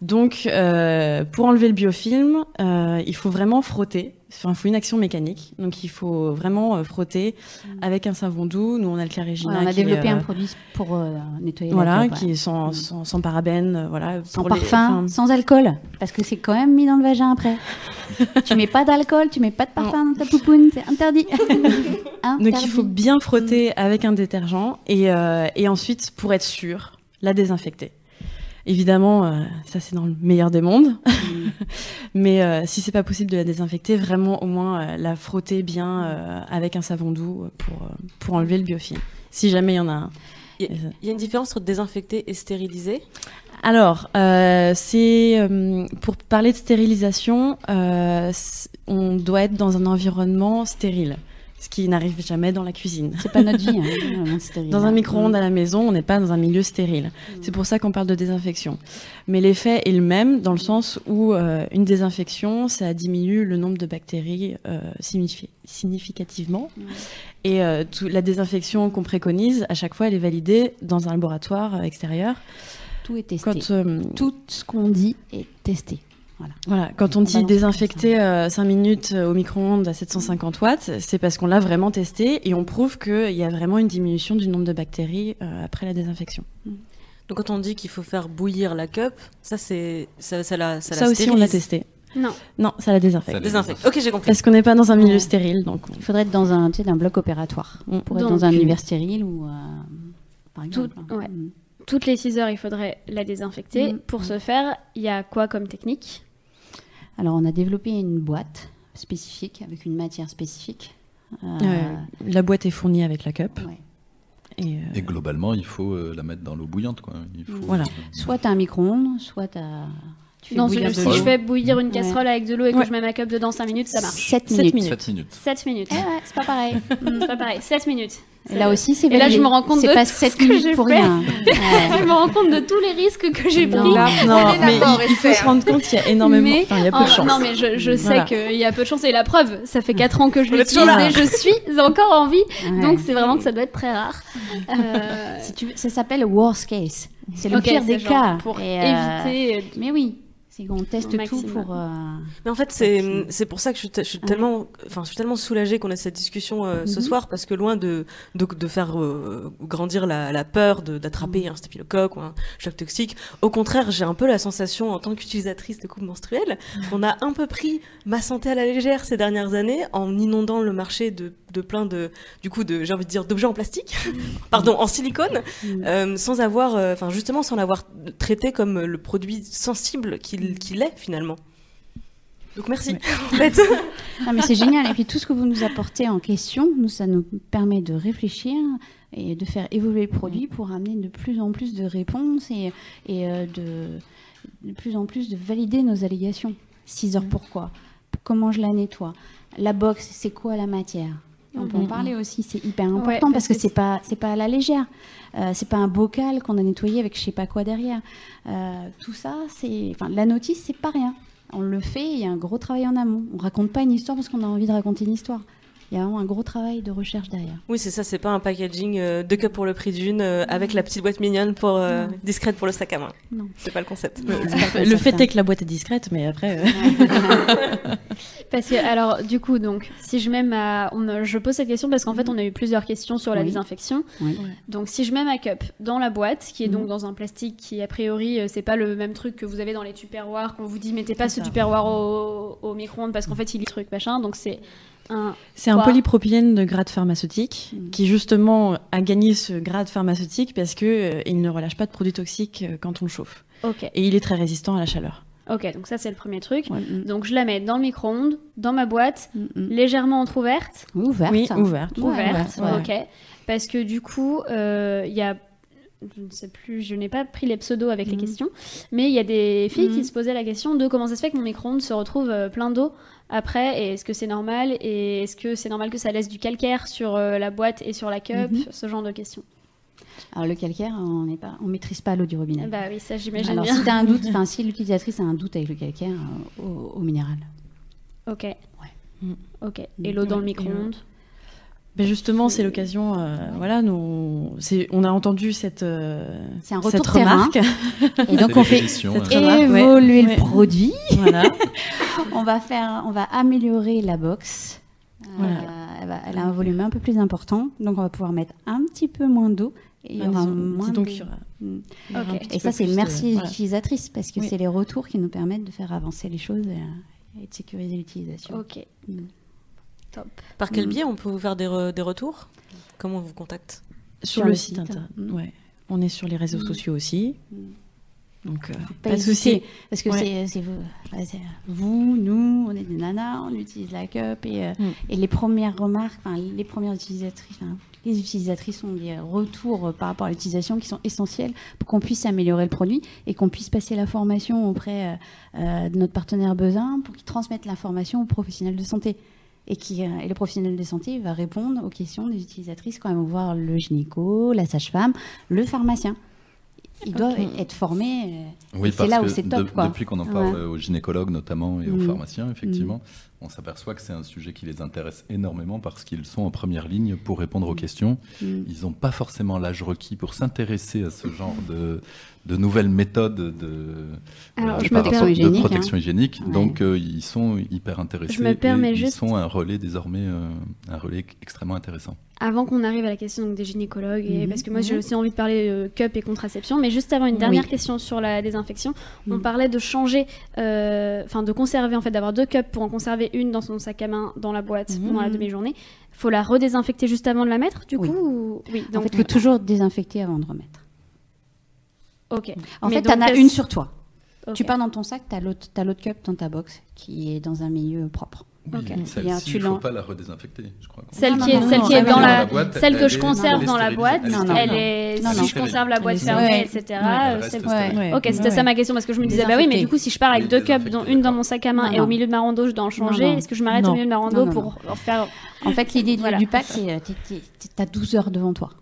Donc, pour enlever le biofilm, il faut vraiment frotter. Enfin, il faut une action mécanique. Donc, il faut vraiment frotter avec un savon doux. Nous, on a le Clairégina. On a développé un produit pour nettoyer voilà, la cup, qui est sans parabènes, voilà, sans parfum, sans alcool, parce que c'est quand même mis dans le vagin après. Tu mets pas d'alcool, tu mets pas de parfum dans ta poupoune, c'est interdit. Donc, il faut bien frotter avec un détergent et ensuite, pour être sûr, la désinfecter. Évidemment, ça c'est dans le meilleur des mondes, mais si c'est pas possible de la désinfecter, vraiment au moins la frotter bien avec un savon doux pour enlever le biofilm. Si jamais il y en a un. Il y a une différence entre désinfecter et stériliser ? Alors, pour parler de stérilisation, on doit être dans un environnement stérile. Ce qui n'arrive jamais dans la cuisine. C'est pas notre vie, hein, stérile. Dans un micro-ondes à la maison, on n'est pas dans un milieu stérile. C'est pour ça qu'on parle de désinfection. Mais l'effet est le même dans le sens où une désinfection, ça diminue le nombre de bactéries significativement. Et la désinfection qu'on préconise, à chaque fois, elle est validée dans un laboratoire extérieur. Tout est testé. Tout ce qu'on dit est testé. Voilà. Quand on dit désinfecter 5 minutes au micro-ondes à 750 watts, c'est parce qu'on l'a vraiment testé et on prouve qu'il y a vraiment une diminution du nombre de bactéries après la désinfection. Donc quand on dit qu'il faut faire bouillir la cup, ça aussi stérilise. On l'a testé. Non, ça la désinfecte. Ok, j'ai compris. Parce qu'on n'est pas dans un milieu stérile. Donc il faudrait être dans un bloc opératoire. Pour être dans un univers stérile ou par exemple. Toutes les 6 heures, il faudrait la désinfecter. Pour ce faire, il y a quoi comme technique ? Alors, on a développé une boîte spécifique, avec une matière spécifique. La boîte est fournie avec la cup. Ouais. Et globalement, il faut la mettre dans l'eau bouillante, quoi. Voilà. Soit tu as un micro-ondes, soit tu as... Si je fais bouillir une casserole avec de l'eau et que je mets ma cup dedans 5 minutes, ça marche. 7 minutes. 7 minutes. C'est pas pareil. C'est pas pareil. 7 minutes. Et là aussi, c'est validé. Et là, je me rends compte de pas 7 minutes pour rien. Je me rends compte de tous les risques que j'ai pris. Non, mais il faut se rendre compte qu'il y a énormément... il y a peu de chance. Non, mais je sais qu'il y a peu de chance. Et la preuve, ça fait 4 ans que je l'utilise et je suis encore en vie. Donc, c'est vraiment que ça doit être très rare. Ça s'appelle worst case. C'est le pire des cas. Pour éviter... Mais oui. C'est qu'on teste tout pour... Mais en fait, c'est pour ça que je suis tellement soulagée qu'on ait cette discussion ce soir, parce que loin de faire grandir la peur d'attraper un staphylocoque ou un choc toxique, au contraire, j'ai un peu la sensation, en tant qu'utilisatrice de coupe menstruelle, qu'on a un peu pris ma santé à la légère ces dernières années en inondant le marché de plein j'ai envie de dire, d'objets en plastique, pardon, en silicone, sans l'avoir traité comme le produit sensible qu'il est finalement. Donc merci, en fait. Non, mais c'est génial. Et puis tout ce que vous nous apportez en question, ça nous permet de réfléchir et de faire évoluer le produit pour amener de plus en plus de réponses et de plus en plus de valider nos allégations. 6 heures, pourquoi ? Comment je la nettoie ? La box, c'est quoi la matière ? On peut en parler aussi, c'est hyper important parce que c'est pas à la légère. C'est pas un bocal qu'on a nettoyé avec je sais pas quoi derrière. Tout ça, la notice, c'est pas rien. On le fait, il y a un gros travail en amont. On raconte pas une histoire parce qu'on a envie de raconter une histoire. Il y a vraiment un gros travail de recherche derrière. Oui, c'est ça, c'est pas un packaging 2 cups pour le prix d'une avec la petite boîte mignonne discrète pour le sac à main. Non. C'est pas le concept. Le fait est que la boîte est discrète, mais après... Parce que, alors, du coup, donc, si je mets je pose cette question parce qu'en fait, on a eu plusieurs questions sur la désinfection. Oui. Donc, si je mets ma cup dans la boîte, qui est donc dans un plastique qui, a priori, c'est pas le même truc que vous avez dans les tupperwares, qu'on vous dit, mettez pas ce tupperware au micro-ondes parce qu'en fait, il est truc, machin. Donc, c'est un polypropylène de grade pharmaceutique qui justement a gagné ce grade pharmaceutique parce que il ne relâche pas de produits toxiques quand on le chauffe. Et il est très résistant à la chaleur. Ok, donc ça c'est le premier truc. Donc je la mets dans le micro-ondes, dans ma boîte, légèrement entrouverte. Ouverte. Oui, ouverte. Ok. Parce que du coup, il y a... Je ne sais plus, je n'ai pas pris les pseudos avec les questions, mais il y a des filles qui se posaient la question de comment ça se fait que mon micro-ondes se retrouve plein d'eau après, et est-ce que c'est normal, et est-ce que c'est normal que ça laisse du calcaire sur la boîte et sur la cup, ce genre de questions. Alors le calcaire, on maîtrise pas l'eau du robinet. Bah oui, ça j'imagine bien. Alors si t'as un doute, si l'utilisatrice a un doute avec le calcaire, au minéral. Ok. Ouais. Ok. Et l'eau dans le micro-ondes. Ben justement, c'est l'occasion. Voilà, on a entendu cette c'est un retour cette remarque. Et donc on fait évoluer le produit. Voilà. on va améliorer la box. Voilà. Elle a un volume un peu plus important, donc on va pouvoir mettre un petit peu moins d'eau. Et il y aura moins Et ça, c'est merci aux utilisatrices, parce que c'est les retours qui nous permettent de faire avancer les choses et de sécuriser l'utilisation. Ok. Top. Par quel biais on peut vous faire des retours ? Comment on vous contacte ? Sur le site internet. Ouais. On est sur les réseaux sociaux aussi. Donc, pas de souci. Parce que c'est vous, nous, on est des nanas, on utilise la cup et les premières remarques, les premières utilisatrices, les utilisatrices ont des retours par rapport à l'utilisation qui sont essentiels pour qu'on puisse améliorer le produit et qu'on puisse passer la formation auprès de notre partenaire Bezin pour qu'il transmette l'information aux professionnels de santé. Et le professionnel de santé va répondre aux questions des utilisatrices quand elles vont voir le gynéco, la sage-femme, le pharmacien. Ils doivent être formés. Oui, c'est là où c'est top. Depuis qu'on en parle aux gynécologues notamment et aux pharmaciens, effectivement, on s'aperçoit que c'est un sujet qui les intéresse énormément parce qu'ils sont en première ligne pour répondre aux questions. Ils n'ont pas forcément l'âge requis pour s'intéresser à ce genre de nouvelles méthodes de protection hygiénique. Donc, ils sont hyper intéressés. Ils sont un relais désormais, un relais extrêmement intéressant. Avant qu'on arrive à la question des gynécologues, parce que moi j'ai aussi envie de parler cup et contraception, mais juste avant une dernière question sur la désinfection, on parlait de changer, de conserver, en fait, d'avoir 2 cups pour en conserver une dans son sac à main, dans la boîte, pendant la demi-journée. Il faut la redésinfecter juste avant de la mettre, du coup Oui. Donc, en fait, il faut toujours désinfecter avant de remettre. Ok. En fait, tu en as une sur toi. Okay. Tu pars dans ton sac, tu as l'autre cup dans ta box qui est dans un milieu propre. Oui, celle-ci, il ne faut pas la redésinfecter, je crois. Celle qui est dans la boîte, celle que je conserve dans la boîte, si je conserve la boîte fermée, etc. Ok, c'était ça ma question, parce que je me disais, bah oui, mais du coup, si je pars avec 2 cups, dont une dans mon sac à main et au milieu de ma rando, je dois en changer, est-ce que je m'arrête au milieu de ma rando pour faire... En fait, l'idée du pack, c'est tu as 12 heures devant toi.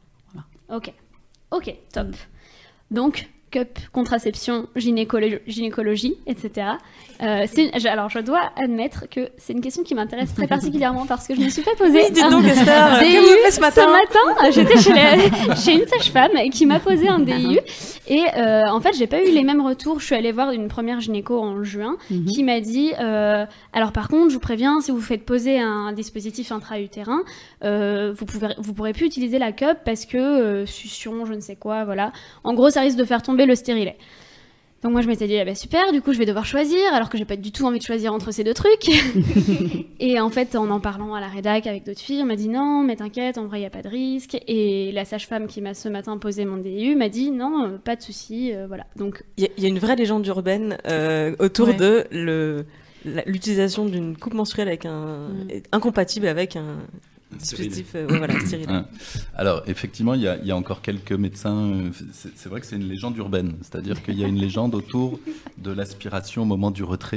Ok, top. Donc, cup, contraception, gynécologie, etc. Alors, je dois admettre que c'est une question qui m'intéresse très particulièrement parce que je ne me suis pas posée. Oui, dis donc, Esther, qu'est-ce que vous faites ce matin ? Ce matin, j'étais chez une sage-femme qui m'a posé un DIU et en fait, j'ai pas eu les mêmes retours. Je suis allée voir une première gynéco en juin qui m'a dit alors par contre, je vous préviens, si vous faites poser un dispositif intra-utérin, vous pourrez plus utiliser la cup parce que succion, je ne sais quoi, voilà. En gros, ça risque de faire tomber le stérilet. Donc moi je m'étais dit super, du coup je vais devoir choisir alors que j'ai pas du tout envie de choisir entre ces 2 trucs. Et en fait en parlant à la rédac avec d'autres filles, on m'a dit non mais t'inquiète, en vrai il y a pas de risque. Et la sage-femme qui m'a ce matin posé mon DIU m'a dit non, pas de souci, voilà. Donc il y a une vraie légende urbaine autour de l'utilisation d'une coupe menstruelle avec incompatible avec un dispositif stérilet. Alors effectivement, il y a encore quelques médecins. C'est vrai que c'est une légende urbaine, c'est-à-dire qu'il y a une légende autour de l'aspiration au moment du retrait.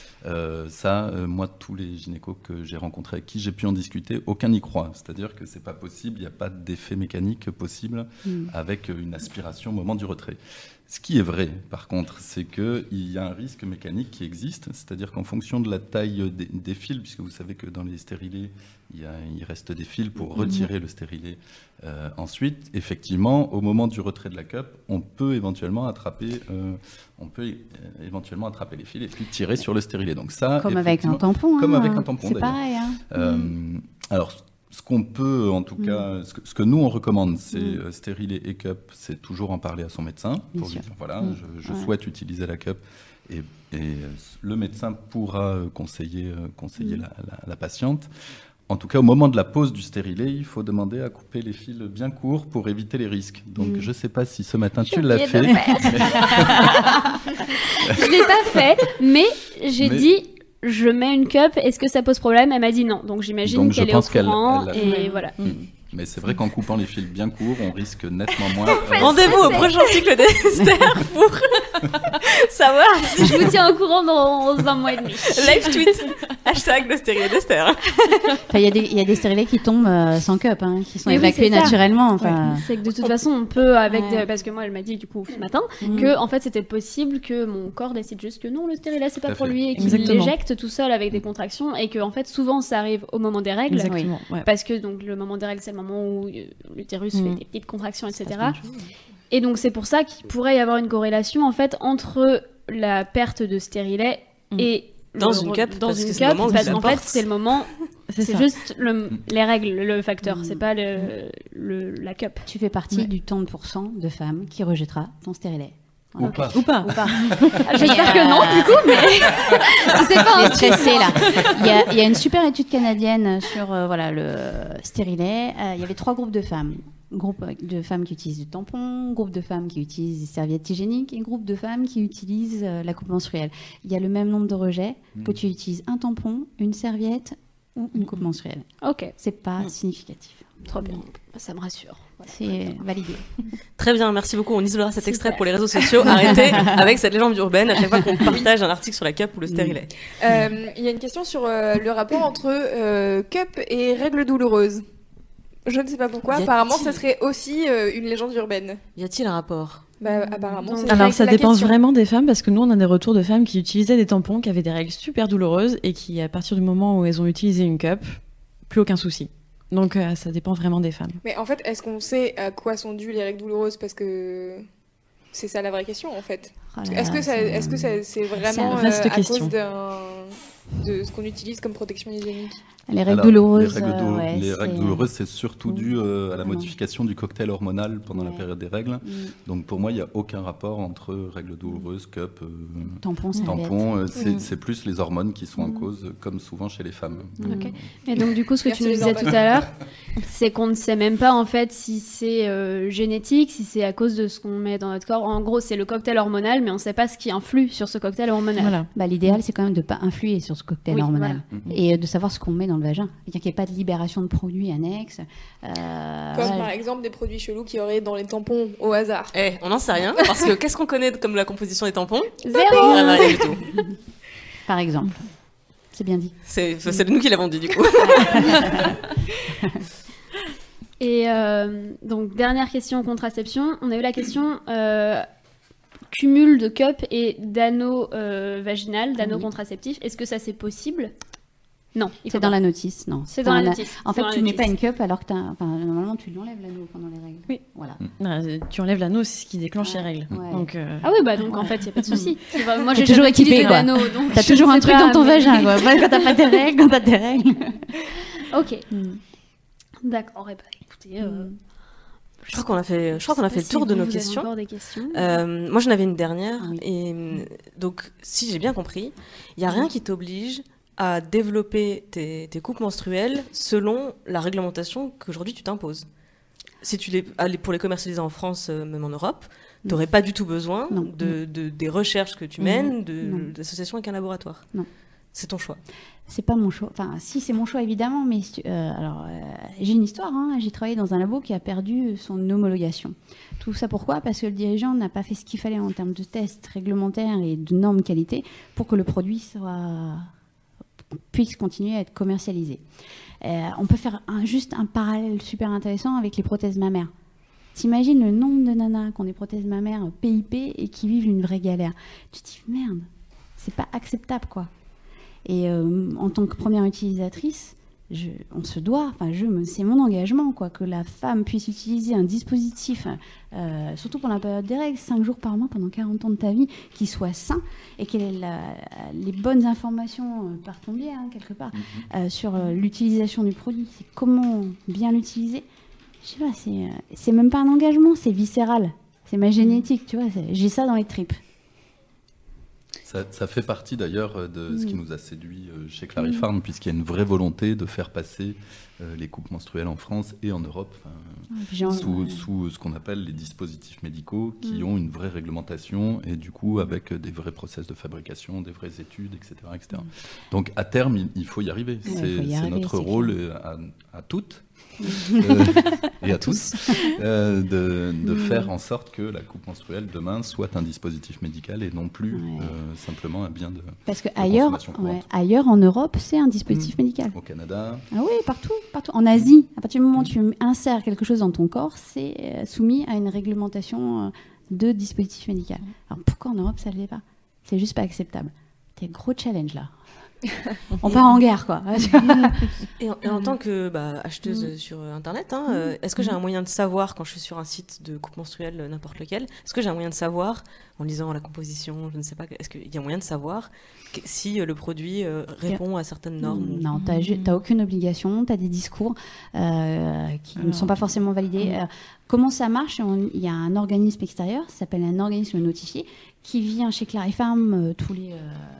Moi, tous les gynécos que j'ai rencontrés avec qui j'ai pu en discuter, aucun n'y croit. C'est-à-dire que c'est pas possible, il n'y a pas d'effet mécanique possible avec une aspiration au moment du retrait. Ce qui est vrai, par contre, c'est qu'il y a un risque mécanique qui existe, c'est-à-dire qu'en fonction de la taille des fils, puisque vous savez que dans les stérilés, il reste des fils pour retirer le stérilet. Ensuite, effectivement, au moment du retrait de la cup, on peut éventuellement attraper les fils et puis tirer sur le stérilet. Donc ça, comme avec un tampon. Comme avec un tampon, c'est pareil. Alors, ce qu'on peut, en tout cas, ce que nous on recommande, c'est stérilet et cup, c'est toujours en parler à son médecin pour lui dire voilà, je souhaite utiliser la cup et le médecin pourra conseiller la patiente. En tout cas, au moment de la pose du stérilet, il faut demander à couper les fils bien courts pour éviter les risques. Donc, je ne sais pas si ce matin tu l'as fait. Je ne l'ai pas fait, mais j'ai dit, je mets une cup, est-ce que ça pose problème ? Elle m'a dit non. Donc, j'imagine qu'elle est au courant. Et voilà. Mais c'est vrai qu'en coupant les fils bien courts, on risque nettement moins. Rendez-vous au prochain cycle d'Esther pour savoir si je vous tiens au courant dans un mois et demi. Live tweet. Hashtag le stérilet d'Esther. Il y a des stérilets qui tombent sans cup, qui sont évacués naturellement. Enfin... C'est que de toute façon, on peut, parce que moi, elle m'a dit du coup ce matin, que en fait, c'était possible que mon corps décide juste que non, le stérilet, c'est pas pour lui, et qu'il l'éjecte tout seul avec des contractions, et que en fait, souvent, ça arrive au moment des règles. Exactement. Parce que donc, le moment des règles, c'est le moment où l'utérus fait des petites contractions, etc. Et donc, c'est pour ça qu'il pourrait y avoir une corrélation en fait entre la perte de stérilet et dans une cup, parce qu'en fait, c'est le moment. C'est juste les règles, le facteur, c'est pas la cup. Tu fais partie du tant de pourcents de femmes qui rejettera ton stérilet. Ou pas. J'espère que non, du coup, mais c'était pas stressé là. Il y a une super étude canadienne sur le stérilet. Il y avait 3 groupes de femmes. Groupe de femmes qui utilisent du tampon, groupe de femmes qui utilisent des serviettes hygiéniques et groupe de femmes qui utilisent la coupe menstruelle. Il y a le même nombre de rejets que tu utilises un tampon, une serviette ou une coupe menstruelle. Ok. C'est pas significatif. Trop bien. Ça me rassure. C'est validé. Très bien, merci beaucoup. On isolera cet extrait pour les réseaux sociaux. Arrêtez avec cette légende urbaine à chaque fois qu'on partage un article sur la cup ou le stérilet. Il y a une question sur le rapport entre cup et règles douloureuses. Je ne sais pas pourquoi. Apparemment, ça serait aussi une légende urbaine. Y a-t-il un rapport ? Apparemment. Alors, ça dépend vraiment des femmes, parce que nous, on a des retours de femmes qui utilisaient des tampons, qui avaient des règles super douloureuses, et qui, à partir du moment où elles ont utilisé une cup, plus aucun souci. Donc, ça dépend vraiment des femmes. Mais en fait, est-ce qu'on sait à quoi sont dues les règles douloureuses ? Parce que c'est ça la vraie question, en fait. Est-ce que c'est vraiment à cause de ce qu'on utilise comme protection hygiénique ? Les règles douloureuses. Les règles douloureuses, c'est surtout dû à la modification du cocktail hormonal pendant la période des règles. Donc pour moi, il n'y a aucun rapport entre règles douloureuses, cup, tampons. C'est plus les hormones qui sont en cause, comme souvent chez les femmes. Okay. Et donc du coup, ce que tu nous disais tout à l'heure, c'est qu'on ne sait même pas en fait si c'est génétique, si c'est à cause de ce qu'on met dans notre corps. En gros, c'est le cocktail hormonal, mais on ne sait pas ce qui influe sur ce cocktail hormonal. Voilà. L'idéal, c'est quand même de ne pas influer sur ce cocktail hormonal et de savoir ce qu'on met dans le vagin. C'est-à-dire qu'il n'y ait pas de libération de produits annexes. Comme par exemple des produits chelous qu'il y aurait dans les tampons au hasard. On n'en sait rien, parce que qu'est-ce qu'on connaît comme la composition des tampons ? 0 ! Rien du tout. Par exemple. C'est bien dit. C'est nous qui l'avons dit, du coup. Et donc, dernière question contraception. On a eu la question cumul de cup et d'anneaux vaginal, d'anneaux contraceptifs. Est-ce que ça, c'est possible ? Non, c'est dans la notice, non. C'est dans la notice. En fait, tu ne mets pas une cup alors que normalement, tu l'enlèves l'anneau pendant les règles. Oui. Voilà. Tu enlèves l'anneau, c'est ce qui déclenche les règles. Ouais. Donc, ah oui, donc en fait, il n'y a pas de souci. Moi, j'ai toujours équipé, quoi. T'as toujours un truc dans ton vagin, quoi. Quand t'as pas tes règles, quand t'as tes règles. Ok. D'accord. Écoutez... Je crois qu'on a fait le tour de nos questions. Encore des questions. Moi, j'en avais une dernière. Et donc, si j'ai bien compris, il n'y a rien qui t'oblige à développer tes coupes menstruelles selon la réglementation qu'aujourd'hui tu t'imposes. Si pour les commercialiser en France, même en Europe, tu n'aurais pas du tout besoin des recherches que tu mènes, d'associations avec un laboratoire. Non. C'est ton choix. C'est pas mon choix. Enfin, si, c'est mon choix, évidemment, mais j'ai une histoire. J'ai travaillé dans un labo qui a perdu son homologation. Tout ça pourquoi ? Parce que le dirigeant n'a pas fait ce qu'il fallait en termes de tests réglementaires et de normes qualité pour que le produit puisse continuer à être commercialisé. On peut faire juste un parallèle super intéressant avec les prothèses mammaires. T'imagines le nombre de nanas qui ont des prothèses mammaires PIP et qui vivent une vraie galère. Tu te dis, merde, c'est pas acceptable, quoi. Et en tant que première utilisatrice, on se doit, c'est mon engagement, quoi, que la femme puisse utiliser un dispositif, surtout pour la période des règles, 5 jours par mois pendant 40 ans de ta vie, qui soit sain et qu'elle ait les bonnes informations par ton biais, quelque part, sur l'utilisation du produit. C'est comment bien l'utiliser. Je sais pas, c'est même pas un engagement, c'est viscéral. C'est ma génétique, tu vois, j'ai ça dans les tripes. Ça fait partie d'ailleurs de ce qui nous a séduit chez Clarifarm, puisqu'il y a une vraie volonté de faire passer les coupes menstruelles en France et en Europe, sous ce qu'on appelle les dispositifs médicaux, qui ont une vraie réglementation et du coup avec des vrais process de fabrication, des vraies études, etc. Donc à terme, il faut y arriver. C'est notre rôle à toutes et à tous, de faire en sorte que la coupe menstruelle demain soit un dispositif médical et non plus simplement un bien de Parce que ailleurs en Europe, c'est un dispositif médical. Au Canada. Ah oui, partout. En Asie, à partir du moment où tu insères quelque chose dans ton corps, c'est soumis à une réglementation de dispositif médical. Alors pourquoi en Europe ça ne l'est pas? C'est juste pas acceptable. C'est un gros challenge là. On part en guerre, quoi. Et en tant que acheteuse sur Internet, est-ce que j'ai un moyen de savoir, quand je suis sur un site de coupe menstruelle, n'importe lequel, est-ce que j'ai un moyen de savoir, en lisant la composition, je ne sais pas, est-ce qu'il y a moyen de savoir si le produit répond à certaines normes? Non, t'as aucune obligation, t'as des discours qui ne sont pas forcément validés. Comment ça marche? Il y a un organisme extérieur, ça s'appelle un organisme notifié, qui vient chez Clarifarm tous les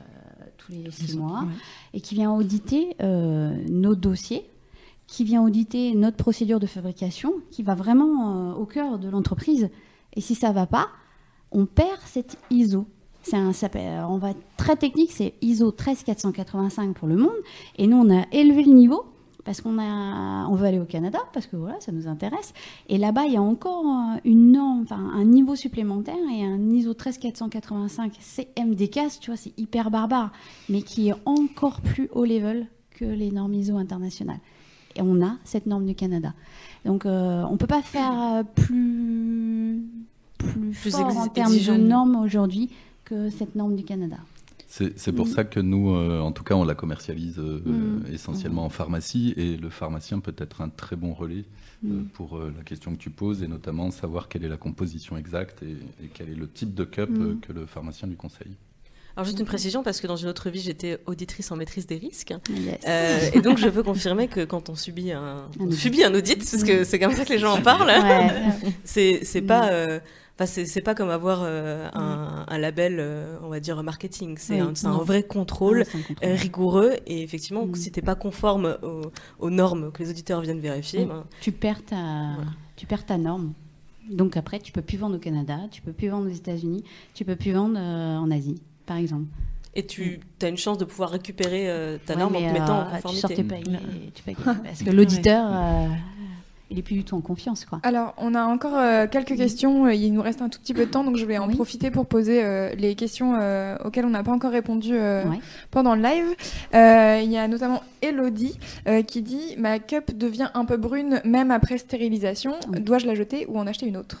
6 mois, et qui vient auditer nos dossiers, qui vient auditer notre procédure de fabrication, qui va vraiment au cœur de l'entreprise. Et si ça ne va pas, on perd cette ISO. On va être très technique, c'est ISO 13485 pour le monde. Et nous, on a élevé le niveau parce qu'on veut aller au Canada, parce que voilà, ça nous intéresse. Et là-bas, il y a encore une norme, un niveau supplémentaire et un ISO 13485 CMDCAS, tu vois, c'est hyper barbare, mais qui est encore plus haut level que les normes ISO internationales. Et on a cette norme du Canada. Donc, on ne peut pas faire plus fort en termes de normes aujourd'hui que cette norme du Canada. C'est pour ça que nous, en tout cas, on la commercialise essentiellement en pharmacie, et le pharmacien peut être un très bon relais pour la question que tu poses, et notamment savoir quelle est la composition exacte et quel est le type de cup que le pharmacien lui conseille. Alors juste une précision, parce que dans une autre vie, j'étais auditrice en maîtrise des risques. Yes. Et donc, je peux confirmer que quand on subit un audit, parce que c'est comme ça que les gens en parlent, c'est pas... c'est pas comme avoir un label, on va dire, marketing. C'est un vrai contrôle rigoureux. Et effectivement, si tu n'es pas conforme aux normes que les auditeurs viennent vérifier... Tu perds ta norme. Donc après, tu ne peux plus vendre au Canada, tu ne peux plus vendre aux États-Unis, tu ne peux plus vendre en Asie, par exemple. Et tu as une chance de pouvoir récupérer ta norme en te mettant en conformité. Tu sors tes payes, parce que l'auditeur... il n'est plus du tout en confiance, quoi. Alors, on a encore quelques questions. Il nous reste un tout petit peu de temps, donc je vais en profiter pour poser les questions auxquelles on n'a pas encore répondu pendant le live. Il y a notamment Elodie qui dit « Ma cup devient un peu brune même après stérilisation. Dois-je la jeter ou en acheter une autre ?»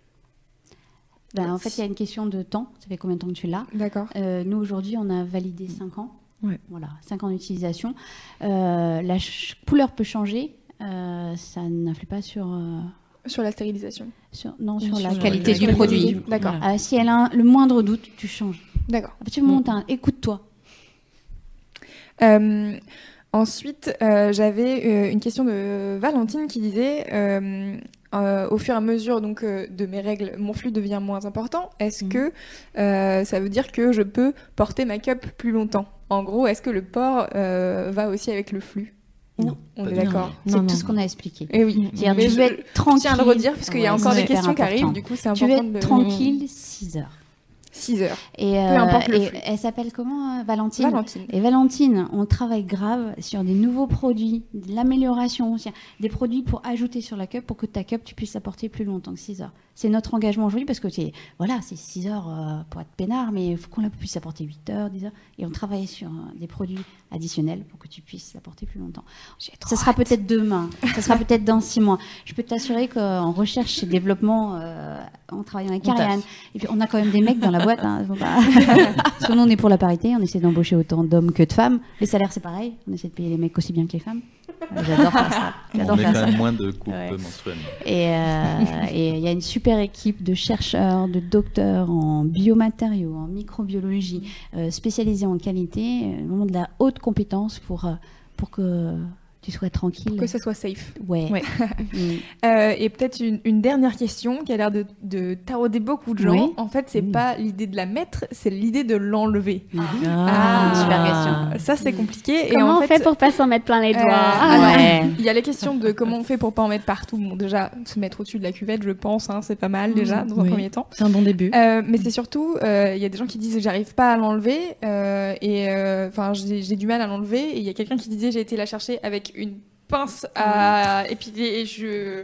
En fait, il y a une question de temps. Ça fait combien de temps que tu l'as? D'accord. Nous, aujourd'hui, on a validé 5 ans. Voilà, 5 ans d'utilisation. La couleur peut changer. Ça n'influe pas sur la stérilisation. Sur la qualité du produit. D'accord. Si elle a le moindre doute, tu changes. D'accord. Tu montes écoute-toi. Ensuite, j'avais une question de Valentine qui disait au fur et à mesure de mes règles, mon flux devient moins important. Est-ce que ça veut dire que je peux porter ma cup plus longtemps? En gros, est-ce que le port va aussi avec le flux? Non, on est d'accord. C'est tout ce qu'on a expliqué. Et oui. Tu veux être tranquille. Je tiens à le redire parce qu'il y a encore des questions qui arrivent. Du coup, c'est important. Tu veux être tranquille 6 heures. 6 heures. Et, peu importe le flux. Elle s'appelle comment, Valentine? Et Valentine, on travaille grave sur des nouveaux produits, de l'amélioration, des produits pour ajouter sur la cup pour que ta cup, tu puisses la porter plus longtemps que 6 heures. C'est notre engagement aujourd'hui parce que c'est 6 heures pour être peinard, mais il faut qu'on la puisse la porter 8 heures, 10 heures. Et on travaille sur des produits additionnels pour que tu puisses la porter plus longtemps. Ça sera peut-être demain, ça sera peut-être dans 6 mois. Je peux t'assurer qu'en recherche et développement, en travaillant avec Ariane, et puis on a quand même des mecs dans la boîte. Parce que nous, on est pour la parité, on essaie d'embaucher autant d'hommes que de femmes. Les salaires, c'est pareil, on essaie de payer les mecs aussi bien que les femmes. J'adore faire ça. On met quand même moins de coupes menstruelles. Et il y a une super équipe de chercheurs, de docteurs en biomatériaux, en microbiologie, spécialisés en qualité, vraiment de la haute compétence pour que tu sois tranquille. Pour que ça soit safe. Ouais. Et peut-être une dernière question qui a l'air de tarauder beaucoup de gens. Oui. En fait, c'est pas l'idée de la mettre, c'est l'idée de l'enlever. Super question. Ça, c'est compliqué. Comment on fait pour pas s'en mettre plein les doigts Il y a les questions de comment on fait pour pas en mettre partout. Bon, déjà, se mettre au-dessus de la cuvette, je pense, c'est pas mal déjà, dans un premier temps. C'est un bon début. Mais c'est surtout, il y a des gens qui disent j'arrive pas à l'enlever, j'ai du mal à l'enlever. Et il y a quelqu'un qui disait j'ai été la chercher avec une pince à épiler et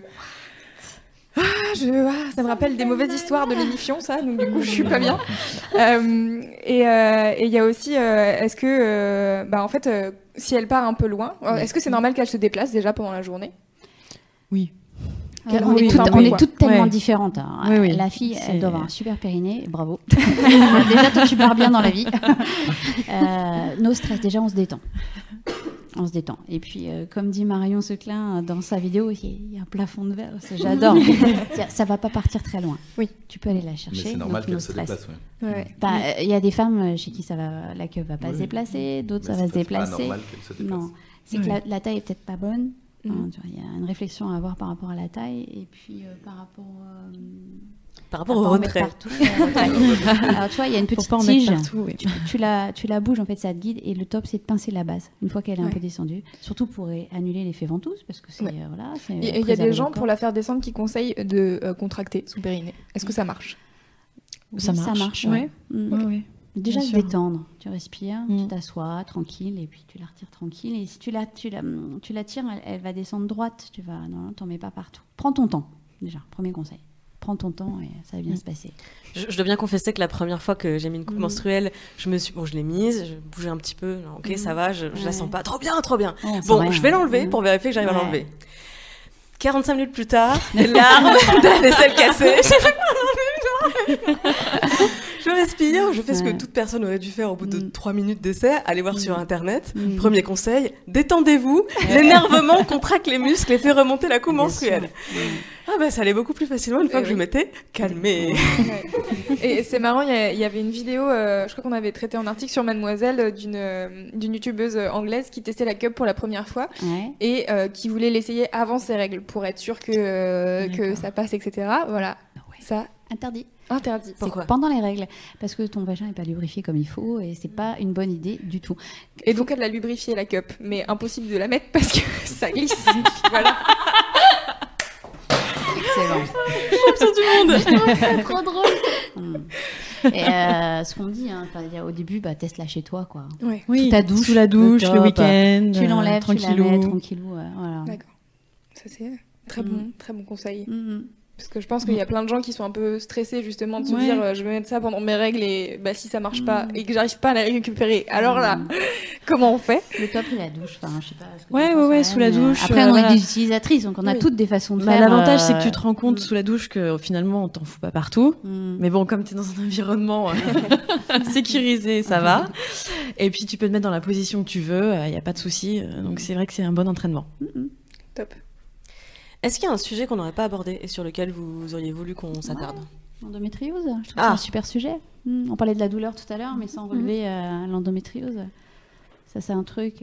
ça me rappelle des mauvaises histoires de l'émission, ça, donc du coup je suis pas bien. Et il y a aussi, est-ce que, en fait, si elle part un peu loin, est-ce que c'est normal qu'elle se déplace déjà pendant la journée? Oui. On est toutes tellement différentes. Hein. Oui. La fille, elle doit avoir un super périnée, bravo. Déjà, toi, tu pars bien dans la vie. Nos stress, déjà, on se détend. Et puis, comme dit Marion Seclin dans sa vidéo, il y a un plafond de verre. J'adore. Ça va pas partir très loin. Oui. Tu peux aller la chercher. Mais c'est normal qu'elle se déplace. Il y a des femmes chez qui la queue va pas se déplacer, d'autres ça va se déplacer. C'est pas normal qu'elle se déplace. Non, c'est que la taille est peut-être pas bonne. Il y a une réflexion à avoir par rapport à la taille et puis par rapport au retrait. Alors tu vois, il y a une petite tige. Partout, oui. tu la bouges, en fait, ça te guide. Et le top, c'est de pincer la base une fois qu'elle est un peu descendue. Surtout pour annuler l'effet ventouse, parce que c'est il y a des gens pour la faire descendre qui conseillent de contracter son périnée. Est-ce que ça marche? Ça marche. Ouais. Oui. Déjà se détendre, tu respires, tu t'assois tranquille et puis tu la retires tranquille. Et si tu la tires, elle va descendre droite. Non, t'en mets pas partout. Prends ton temps, déjà, premier conseil. Prends ton temps et ça va bien se passer. Je dois bien confesser que la première fois que j'ai mis une coupe menstruelle, je l'ai mise, je bougeais un petit peu. Ok, ça va, je la sens pas. Trop bien. Je vais l'enlever pour vérifier que j'arrive à l'enlever. 45 minutes plus tard, les larmes de la vaisselle cassée. Je respire, je fais ce que toute personne aurait dû faire au bout de 3 minutes d'essai, aller voir sur internet. Premier conseil, détendez-vous, l'énervement contracte les muscles et fait remonter la coupe menstruelle. Ça allait beaucoup plus facilement une fois que je m'étais calmée. Et c'est marrant, il y avait une vidéo, je crois qu'on avait traité en article sur Mademoiselle d'une youtubeuse anglaise qui testait la cup pour la première fois et qui voulait l'essayer avant ses règles pour être sûre que ça passe, etc. Voilà, ça... Interdit. Pourquoi? Pendant les règles, parce que ton vagin n'est pas lubrifié comme il faut et c'est pas une bonne idée du tout. Et donc elle l'a lubrifié la cup, mais impossible de la mettre parce que ça glisse. Voilà. Excellent. Champion du monde. C'est trop drôle. Et ce qu'on dit, au début, teste-la chez toi, quoi. Oui. Sous ta douche, sous la douche, le week-end. Tu l'enlèves, tranquillou. Tu la mets tranquillou. Voilà. D'accord. Ça c'est très bon conseil. Parce que je pense qu'il y a plein de gens qui sont un peu stressés justement de se dire je vais mettre ça pendant mes règles et si ça marche pas et que j'arrive pas à la récupérer, alors là, comment on fait? Le top c'est la douche, je sais pas. Ouais, sous la douche. Après on est des utilisatrices, donc on a toutes des façons de faire. L'avantage c'est que tu te rends compte sous la douche que finalement on t'en fout pas partout. Mais bon, comme tu es dans un environnement sécurisé, ça va. Et puis tu peux te mettre dans la position que tu veux, il y a pas de souci. Donc c'est vrai que c'est un bon entraînement. Top. Est-ce qu'il y a un sujet qu'on n'aurait pas abordé et sur lequel vous auriez voulu qu'on s'attarde? L'endométriose, je trouve que c'est un super sujet. On parlait de la douleur tout à l'heure, mais sans relever l'endométriose. Ça, c'est un truc...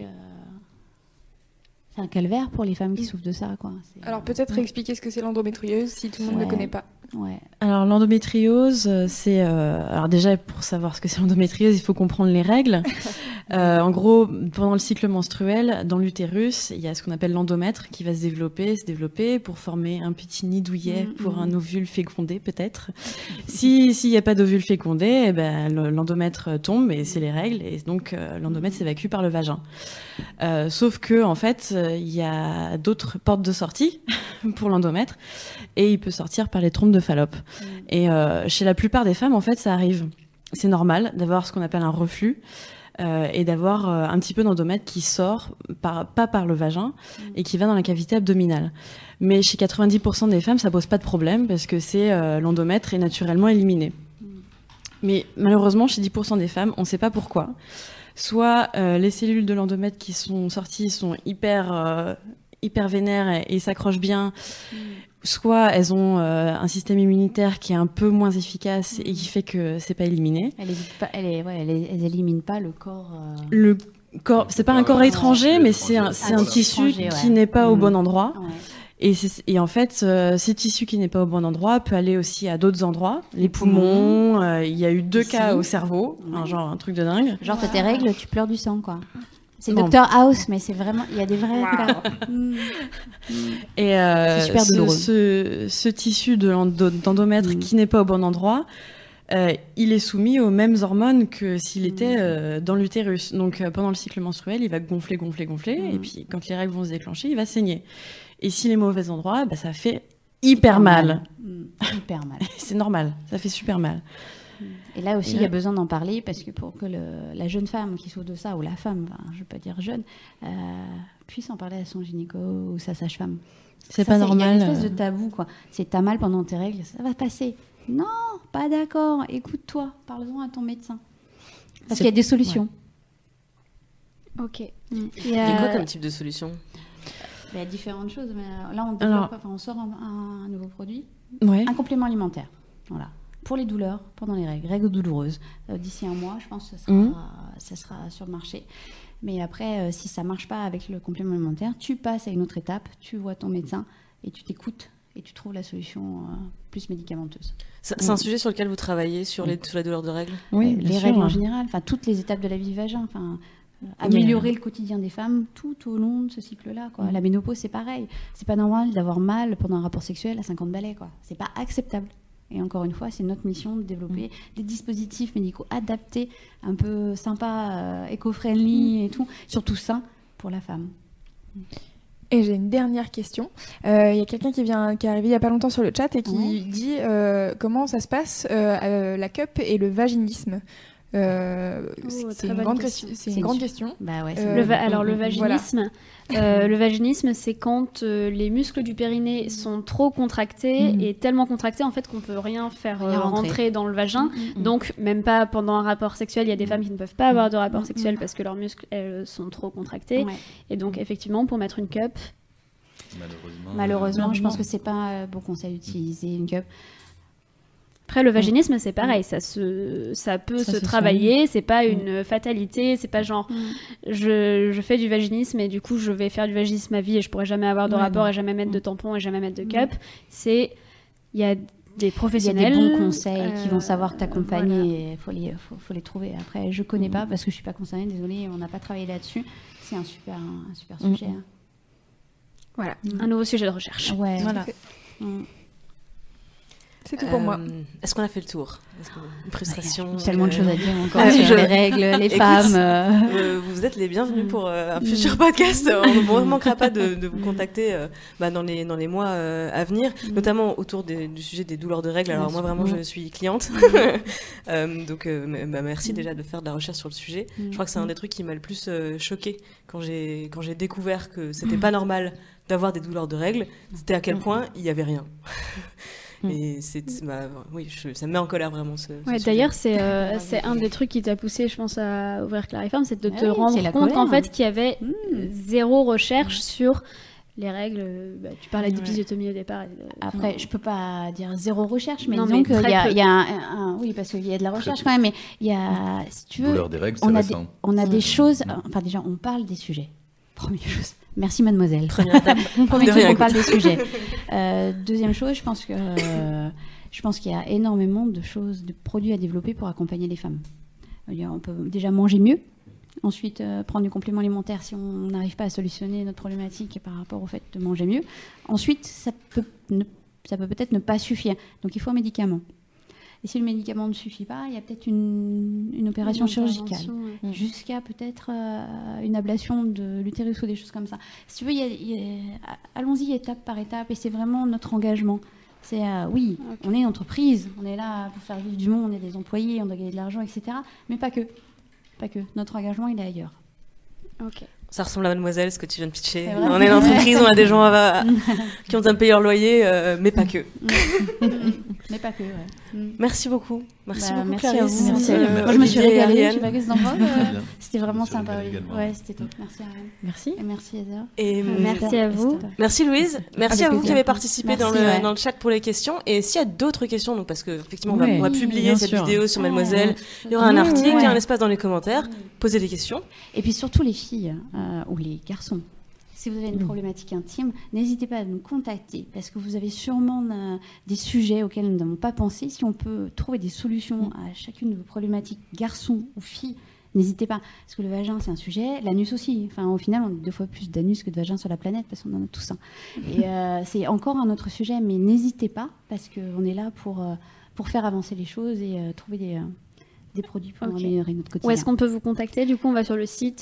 C'est un calvaire pour les femmes qui souffrent de ça, quoi. Alors peut-être expliquer ce que c'est l'endométriose si tout le monde ne le connaît pas. Alors l'endométriose, c'est... alors déjà, pour savoir ce que c'est l'endométriose, il faut comprendre les règles. En gros, pendant le cycle menstruel, dans l'utérus, il y a ce qu'on appelle l'endomètre qui va se développer pour former un petit nid douillet pour un ovule fécondé, peut-être. S'il n'y a pas d'ovule fécondé, l'endomètre tombe et c'est les règles. Et donc, l'endomètre s'évacue par le vagin. Sauf que, en fait, il y a d'autres portes de sortie pour l'endomètre et il peut sortir par les trompes de Fallope. Et chez la plupart des femmes, en fait, ça arrive. C'est normal d'avoir ce qu'on appelle un reflux et d'avoir un petit peu d'endomètre qui sort, pas par le vagin, et qui va dans la cavité abdominale. Mais chez 90% des femmes, ça pose pas de problème parce que l'endomètre est naturellement éliminé. Mais malheureusement, chez 10% des femmes, on ne sait pas pourquoi. Soit les cellules de l'endomètre qui sont sorties sont hyper vénères et s'accrochent bien, soit elles ont un système immunitaire qui est un peu moins efficace et qui fait que c'est pas éliminé. Elles éliminent pas le corps. Le corps, c'est pas un corps étranger, mais c'est un tissu qui n'est pas au bon endroit. Et en fait, ce tissu qui n'est pas au bon endroit peut aller aussi à d'autres endroits, les poumons. Il y a eu 2 cas au cerveau, genre un truc de dingue. Genre t'as tes règles, tu pleures du sang, quoi. C'est Dr House, mais c'est vraiment, il y a des vrais cas. Et c'est super douloureux. Ce tissu d'endomètre qui n'est pas au bon endroit il est soumis aux mêmes hormones que s'il était dans l'utérus. Donc pendant le cycle menstruel, il va gonfler, et puis quand les règles vont se déclencher, il va saigner. Et s'il est au mauvais endroit, ça fait hyper mal. Hyper mal. C'est normal, ça fait super mal. Et là aussi, il y a besoin d'en parler parce que pour que la jeune femme qui souffre de ça, ou la femme, je ne veux pas dire jeune, puisse en parler à son gynéco ou sa sage-femme. C'est pas normal. Il y a une espèce de tabou, quoi. C'est t'as mal pendant tes règles, ça va passer. Non, pas d'accord. Écoute-toi, parle-en à ton médecin. Parce qu'il y a des solutions. Ouais. Ok. Il y a quoi comme type de solution? Il y a différentes choses. Mais là, on sort un nouveau produit. Ouais. Un complément alimentaire. Voilà. Pour les douleurs, pendant les règles douloureuses. D'ici un mois, je pense que ça sera sur le marché. Mais après, si ça ne marche pas avec le complément alimentaire, tu passes à une autre étape, tu vois ton médecin et tu t'écoutes et tu trouves la solution plus médicamenteuse. C'est un sujet sur lequel vous travaillez, sur la douleur de règles? Oui, les règles en général, toutes les étapes de la vie du vagin. Améliorer le quotidien des femmes tout au long de ce cycle-là. La ménopause, c'est pareil. C'est pas normal d'avoir mal pendant un rapport sexuel à 50 balais. C'est pas acceptable. Et encore une fois, c'est notre mission de développer des dispositifs médicaux adaptés, un peu sympas, éco-friendly et tout, surtout sains pour la femme. Et j'ai une dernière question. Il y a quelqu'un qui est arrivé il n'y a pas longtemps sur le chat et qui dit comment ça se passe la cup et le vaginisme. C'est une grande question. Alors le vaginisme, le vaginisme, c'est quand les muscles du périnée sont trop contractés et tellement contractés en fait qu'on peut rien faire rentrer dans le vagin. Donc même pas pendant un rapport sexuel, il y a des femmes qui ne peuvent pas avoir de rapport sexuel parce que leurs muscles sont trop contractés. Et donc effectivement, pour mettre une cup, malheureusement, je pense que c'est pas un bon conseil d'utiliser une cup. Après, le vaginisme, c'est pareil, ça peut se travailler, c'est pas une fatalité, c'est pas genre je fais du vaginisme et du coup je vais faire du vaginisme à vie et je pourrai jamais avoir de rapport et jamais mettre de tampon et jamais mettre de cup. Il y a des professionnels. Il y a des bons conseils qui vont savoir t'accompagner et faut les trouver. Après, je connais pas parce que je suis pas concernée, désolée, on n'a pas travaillé là-dessus. C'est un super sujet. Voilà, un nouveau sujet de recherche. Ouais. Voilà. C'est tout pour moi. Est-ce qu'on a fait le tour? Une frustration. Il y a tellement de choses à dire encore sur les règles, les femmes. Vous êtes les bienvenus pour un futur podcast. On ne manquera pas de vous contacter dans les mois à venir, notamment autour du sujet des douleurs de règles. Alors moi vraiment je suis cliente. Donc merci déjà de faire de la recherche sur le sujet. Je crois que c'est un des trucs qui m'a le plus choquée quand j'ai découvert que c'était pas normal d'avoir des douleurs de règles. C'était à quel point il n'y avait rien. Et ça me met en colère vraiment ce d'ailleurs c'est un des trucs qui t'a poussé je pense à ouvrir Clariform, c'est de te rendre compte en fait qu'il y avait zéro recherche sur les règles. Tu parlais d'épisiotomie au départ. Après je peux pas dire zéro recherche, mais disons qu'il y a oui parce qu'il y a de la recherche quand même, mais il y a, si tu veux, douleur des règles, c'est récent. On a des choses, enfin déjà on parle des sujets. Première chose. Merci mademoiselle. Premier truc, on parle des sujets. Deuxième chose, je pense qu'il y a énormément de produits à développer pour accompagner les femmes. On peut déjà manger mieux. Ensuite, prendre du complément alimentaire si on n'arrive pas à solutionner notre problématique par rapport au fait de manger mieux. Ensuite, ça peut peut-être ne pas suffire. Donc, il faut un médicament. Et si le médicament ne suffit pas, il y a peut-être une opération chirurgicale, jusqu'à peut-être une ablation de l'utérus ou des choses comme ça. Si tu veux, allons-y étape par étape, et c'est vraiment notre engagement. C'est on est une entreprise, on est là pour faire vivre du monde, on est des employés, on doit gagner de l'argent, etc. Mais pas que. Notre engagement, il est ailleurs. Ok. Ça ressemble à Mademoiselle, ce que tu viens de pitcher. On est une entreprise, on a des gens qui ont besoin de payer leur loyer, mais pas que. Mais pas que, ouais. Merci beaucoup. Merci beaucoup, merci Clarisse. À vous. Merci. Moi, je me suis régalée. Je sais pas ce que t'en penses. C'était vraiment sympa. Ouais, c'était top. Merci, Ariane. Merci. Et merci, Heather. Et merci à vous. Merci, Louise. Merci à vous qui avez participé dans le chat pour les questions. Et s'il y a d'autres questions, donc parce que effectivement, on va publier cette vidéo sur Mademoiselle. Il y aura un article, il y a un espace dans les commentaires. Posez des questions. Et puis surtout les filles ou les garçons. Si vous avez une problématique intime, n'hésitez pas à nous contacter parce que vous avez sûrement des sujets auxquels nous n'avons pas pensé. Si on peut trouver des solutions à chacune de vos problématiques, garçons ou filles, n'hésitez pas. Parce que le vagin, c'est un sujet, l'anus aussi. Enfin, au final, on a 2 fois plus d'anus que de vagin sur la planète parce qu'on en a tous un. Et c'est encore un autre sujet, mais n'hésitez pas parce qu'on est là pour pour faire avancer les choses et trouver des produits pour améliorer notre quotidien. Où est-ce qu'on peut vous contacter? Du coup, on va sur le site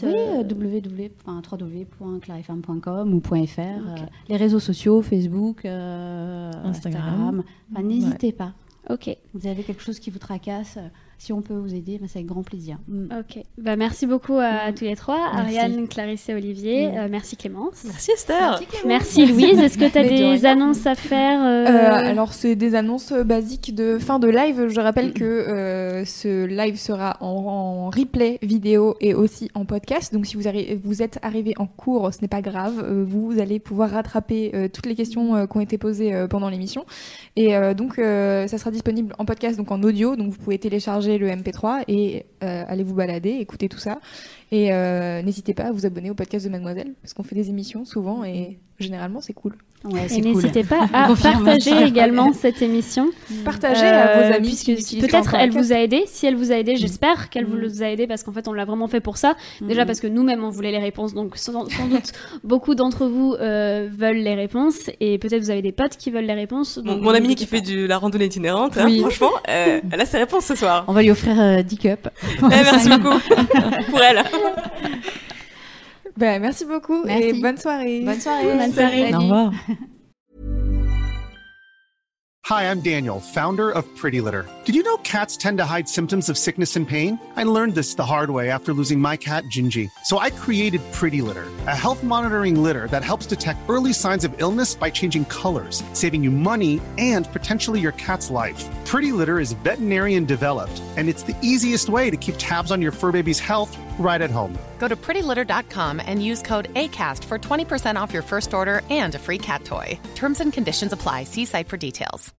www.clarifam.com ou .fr. Les réseaux sociaux, Facebook, Instagram. N'hésitez pas. Ok. Vous avez quelque chose qui vous tracasse, si on peut vous aider, c'est avec grand plaisir. Ok. Merci beaucoup à tous les trois, Ariane, Clarisse et Olivier. Merci Clémence. Merci Esther. Merci Louise. Est-ce que tu as des annonces à faire Alors, c'est des annonces basiques de fin de live. Je rappelle que ce live sera en replay vidéo et aussi en podcast. Donc, si vous êtes arrivé en cours, ce n'est pas grave. Vous allez pouvoir rattraper toutes les questions qui ont été posées pendant l'émission. Et donc, ça sera disponible en podcast, donc en audio. Donc, vous pouvez télécharger le MP3 et aller vous balader, écouter tout ça. Et n'hésitez pas à vous abonner au podcast de Mademoiselle, parce qu'on fait des émissions souvent et généralement c'est cool. Ouais, et n'hésitez pas à partager également cette émission. Partagez à vos amis. Puisque peut-être elle vous a aidé. Si elle vous a aidé, j'espère qu'elle vous a aidé parce qu'en fait on l'a vraiment fait pour ça. Déjà parce que nous-mêmes on voulait les réponses, donc sans doute beaucoup d'entre vous veulent les réponses et peut-être vous avez des potes qui veulent les réponses. Donc mon amie qui fait la randonnée itinérante, franchement, elle a ses réponses ce soir. On va lui offrir 10 cups. Merci beaucoup pour elle. Merci beaucoup. Merci. Et bonne soirée. Bonne soirée. Bonne soirée. Au revoir. Hi, I'm Daniel, founder of Pretty Litter. Did you know cats tend to hide symptoms of sickness and pain? I learned this the hard way after losing my cat, Gingy. So I created Pretty Litter, a health monitoring litter that helps detect early signs of illness by changing colors, saving you money and potentially your cat's life. Pretty Litter is veterinarian developed, and it's the easiest way to keep tabs on your fur baby's health right at home. Go to prettylitter.com and use code ACAST for 20% off your first order and a free cat toy. Terms and conditions apply. See site for details.